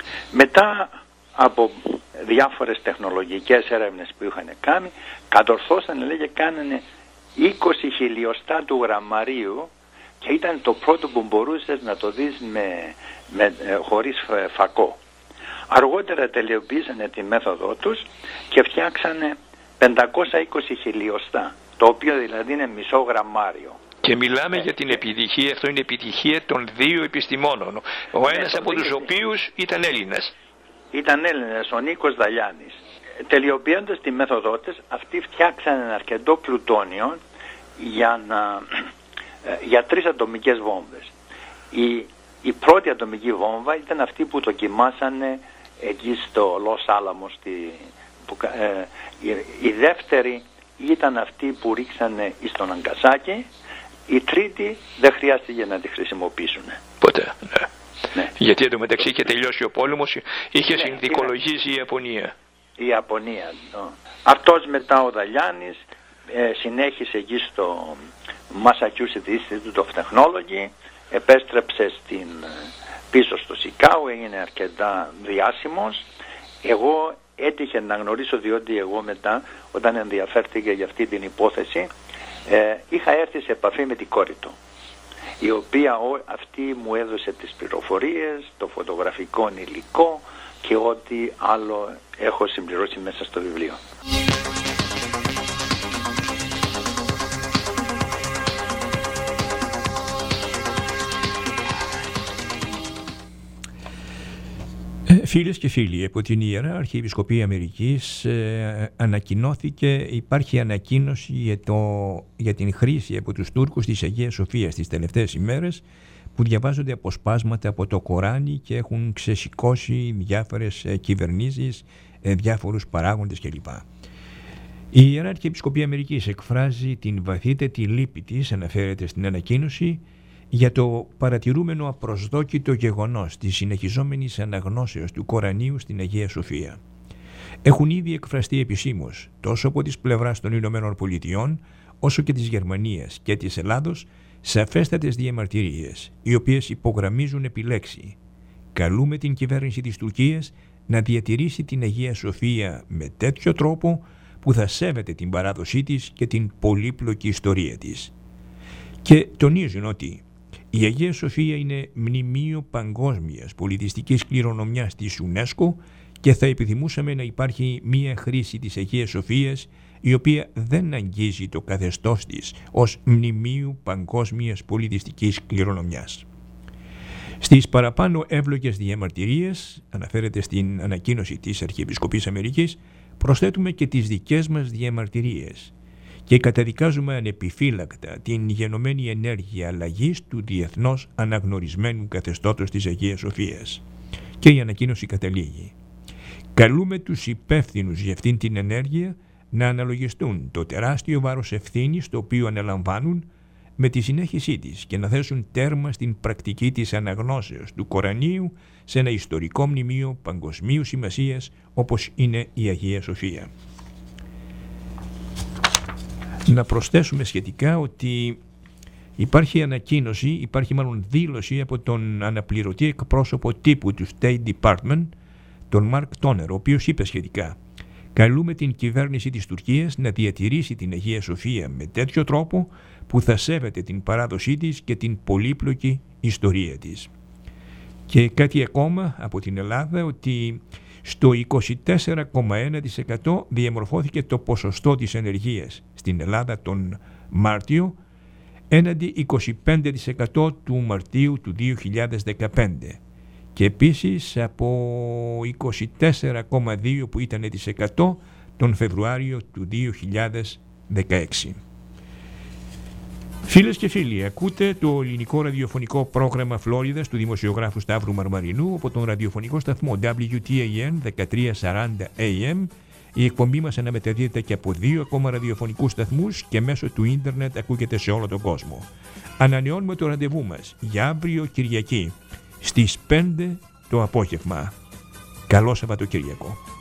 Μετά από διάφορες τεχνολογικές έρευνες που είχαν κάνει, κατορθώσανε, λέγε, κάνανε είκοσι χιλιοστά του γραμμαρίου και ήταν το πρώτο που μπορούσες να το δεις με, με, χωρίς φακό. Αργότερα τελειοποίησανε τη μέθοδο τους και φτιάξανε πεντακόσια είκοσι χιλιοστά, το οποίο δηλαδή είναι μισό γραμμάριο. Και μιλάμε ε, για την επιτυχία, αυτό είναι επιτυχία των δύο επιστημόνων, ο ένας από τους οποίους ήταν Έλληνας. ήταν Έλληνας, ο Νίκος Δαλιάνης. Τελειοποιώντας τη μέθοδό της, αυτοί φτιάξαν αρκετό πλουτόνιο για, να, για τρεις ατομικές βόμβες. Η, η πρώτη ατομική βόμβα ήταν αυτή που δοκιμάσανε εκεί στο Λος Άλαμος. Ε, η, η δεύτερη ήταν αυτή που ρίξανε στο Ναγκασάκι. Η τρίτη δεν χρειάστηκε να τη χρησιμοποιήσουν. Ποτέ, ναι. Ναι. Γιατί εντωμεταξύ είχε τελειώσει ο πόλεμος, είχε ναι, συνδικολογήσει η Ιαπωνία. Η Ιαπωνία. No. Αυτός μετά ο Δαλιάνης ε, συνέχισε εκεί στο Massachusetts Institute of Technology, επέστρεψε στην, πίσω στο Σικάγο, έγινε αρκετά διάσημος. Εγώ έτυχε να γνωρίσω, διότι εγώ μετά, όταν ενδιαφέρθηκα για αυτή την υπόθεση, ε, είχα έρθει σε επαφή με την κόρη του, η οποία ο, αυτή μου έδωσε τις πληροφορίες, το φωτογραφικό υλικό και ό,τι άλλο έχω συμπληρώσει μέσα στο βιβλίο. Φίλες και φίλοι, από την Ιερά Αρχιεπισκοπή Αμερικής ε, ανακοινώθηκε, υπάρχει ανακοίνωση για, το, για την χρήση από τους Τούρκους της Αγίας Σοφίας τις τελευταίες ημέρες, που διαβάζονται αποσπάσματα από το Κοράνι και έχουν ξεσηκώσει διάφορες ε, κυβερνήσεις, ε, διάφορους παράγοντες κλπ. Η Ιερά Αρχιεπισκοπή Αμερικής εκφράζει την βαθύτερη λύπη της, αναφέρεται στην ανακοίνωση, για το παρατηρούμενο απροσδόκητο γεγονός της συνεχιζόμενης αναγνώσεως του Κορανίου στην Αγία Σοφία. Έχουν ήδη εκφραστεί επισήμως τόσο από τις πλευράς των Ηνωμένων Πολιτειών όσο και της Γερμανίας και της Ελλάδος σαφέστατες διαμαρτυρίες, οι οποίες υπογραμμίζουν επιλέξει. Καλούμε την κυβέρνηση της Τουρκίας να διατηρήσει την Αγία Σοφία με τέτοιο τρόπο που θα σέβεται την παράδοσή της και την πολύπλοκη ιστορία της. Και τονίζουν ότι η Αγία Σοφία είναι μνημείο παγκόσμιας πολιτιστικής κληρονομιάς της UNESCO και θα επιθυμούσαμε να υπάρχει μία χρήση της Αγίας Σοφίας η οποία δεν αγγίζει το καθεστώς της ως μνημείου παγκόσμιας πολιτιστικής κληρονομιάς. Στις παραπάνω εύλογες διαμαρτυρίες, αναφέρεται στην ανακοίνωση της Αρχιεπισκοπής Αμερικής, προσθέτουμε και τις δικές μας διαμαρτυρίες και καταδικάζουμε ανεπιφύλακτα την γενομένη ενέργεια αλλαγής του διεθνώς αναγνωρισμένου καθεστώτος της Αγίας Σοφίας. Και η ανακοίνωση καταλήγει. Καλούμε τους υπεύθυνους για αυτήν την ενέργεια να αναλογιστούν το τεράστιο βάρος ευθύνης το οποίο αναλαμβάνουν με τη συνέχισή της και να θέσουν τέρμα στην πρακτική της αναγνώσεως του Κορανίου σε ένα ιστορικό μνημείο παγκοσμίου σημασίας όπως είναι η Αγία Σοφία. Να προσθέσουμε σχετικά ότι υπάρχει ανακοίνωση, υπάρχει μάλλον δήλωση από τον αναπληρωτή εκπρόσωπο τύπου του State Department, τον Μαρκ Τόνερ, ο οποίος είπε σχετικά: καλούμε την κυβέρνηση της Τουρκίας να διατηρήσει την Αγία Σοφία με τέτοιο τρόπο που θα σέβεται την παράδοσή της και την πολύπλοκη ιστορία της. Και κάτι ακόμα από την Ελλάδα, ότι στο είκοσι τέσσερα κόμμα ένα τοις εκατό διαμορφώθηκε το ποσοστό της ενεργείας στην Ελλάδα τον Μάρτιο, έναντι είκοσι πέντε τοις εκατό του Μαρτίου του δύο χιλιάδες δεκαπέντε. Και επίσης από είκοσι τέσσερα κόμμα δύο που ήταν τοις εκατό τον Φεβρουάριο του δύο χιλιάδες δεκαέξι. Φίλες και φίλοι, ακούτε το ελληνικό ραδιοφωνικό πρόγραμμα Φλόριδας του δημοσιογράφου Σταύρου Μαρμαρινού από τον ραδιοφωνικό σταθμό ντάμπλιου τι έι εν δεκατριακόσια σαράντα έι εμ. Η εκπομπή μας αναμεταδίδεται και από δύο ακόμα ραδιοφωνικούς σταθμούς και μέσω του ίντερνετ ακούγεται σε όλο τον κόσμο. Ανανεώνουμε το ραντεβού μας για αύριο Κυριακή στις πέντε το απόγευμα. Καλό Σαββατοκύριακο.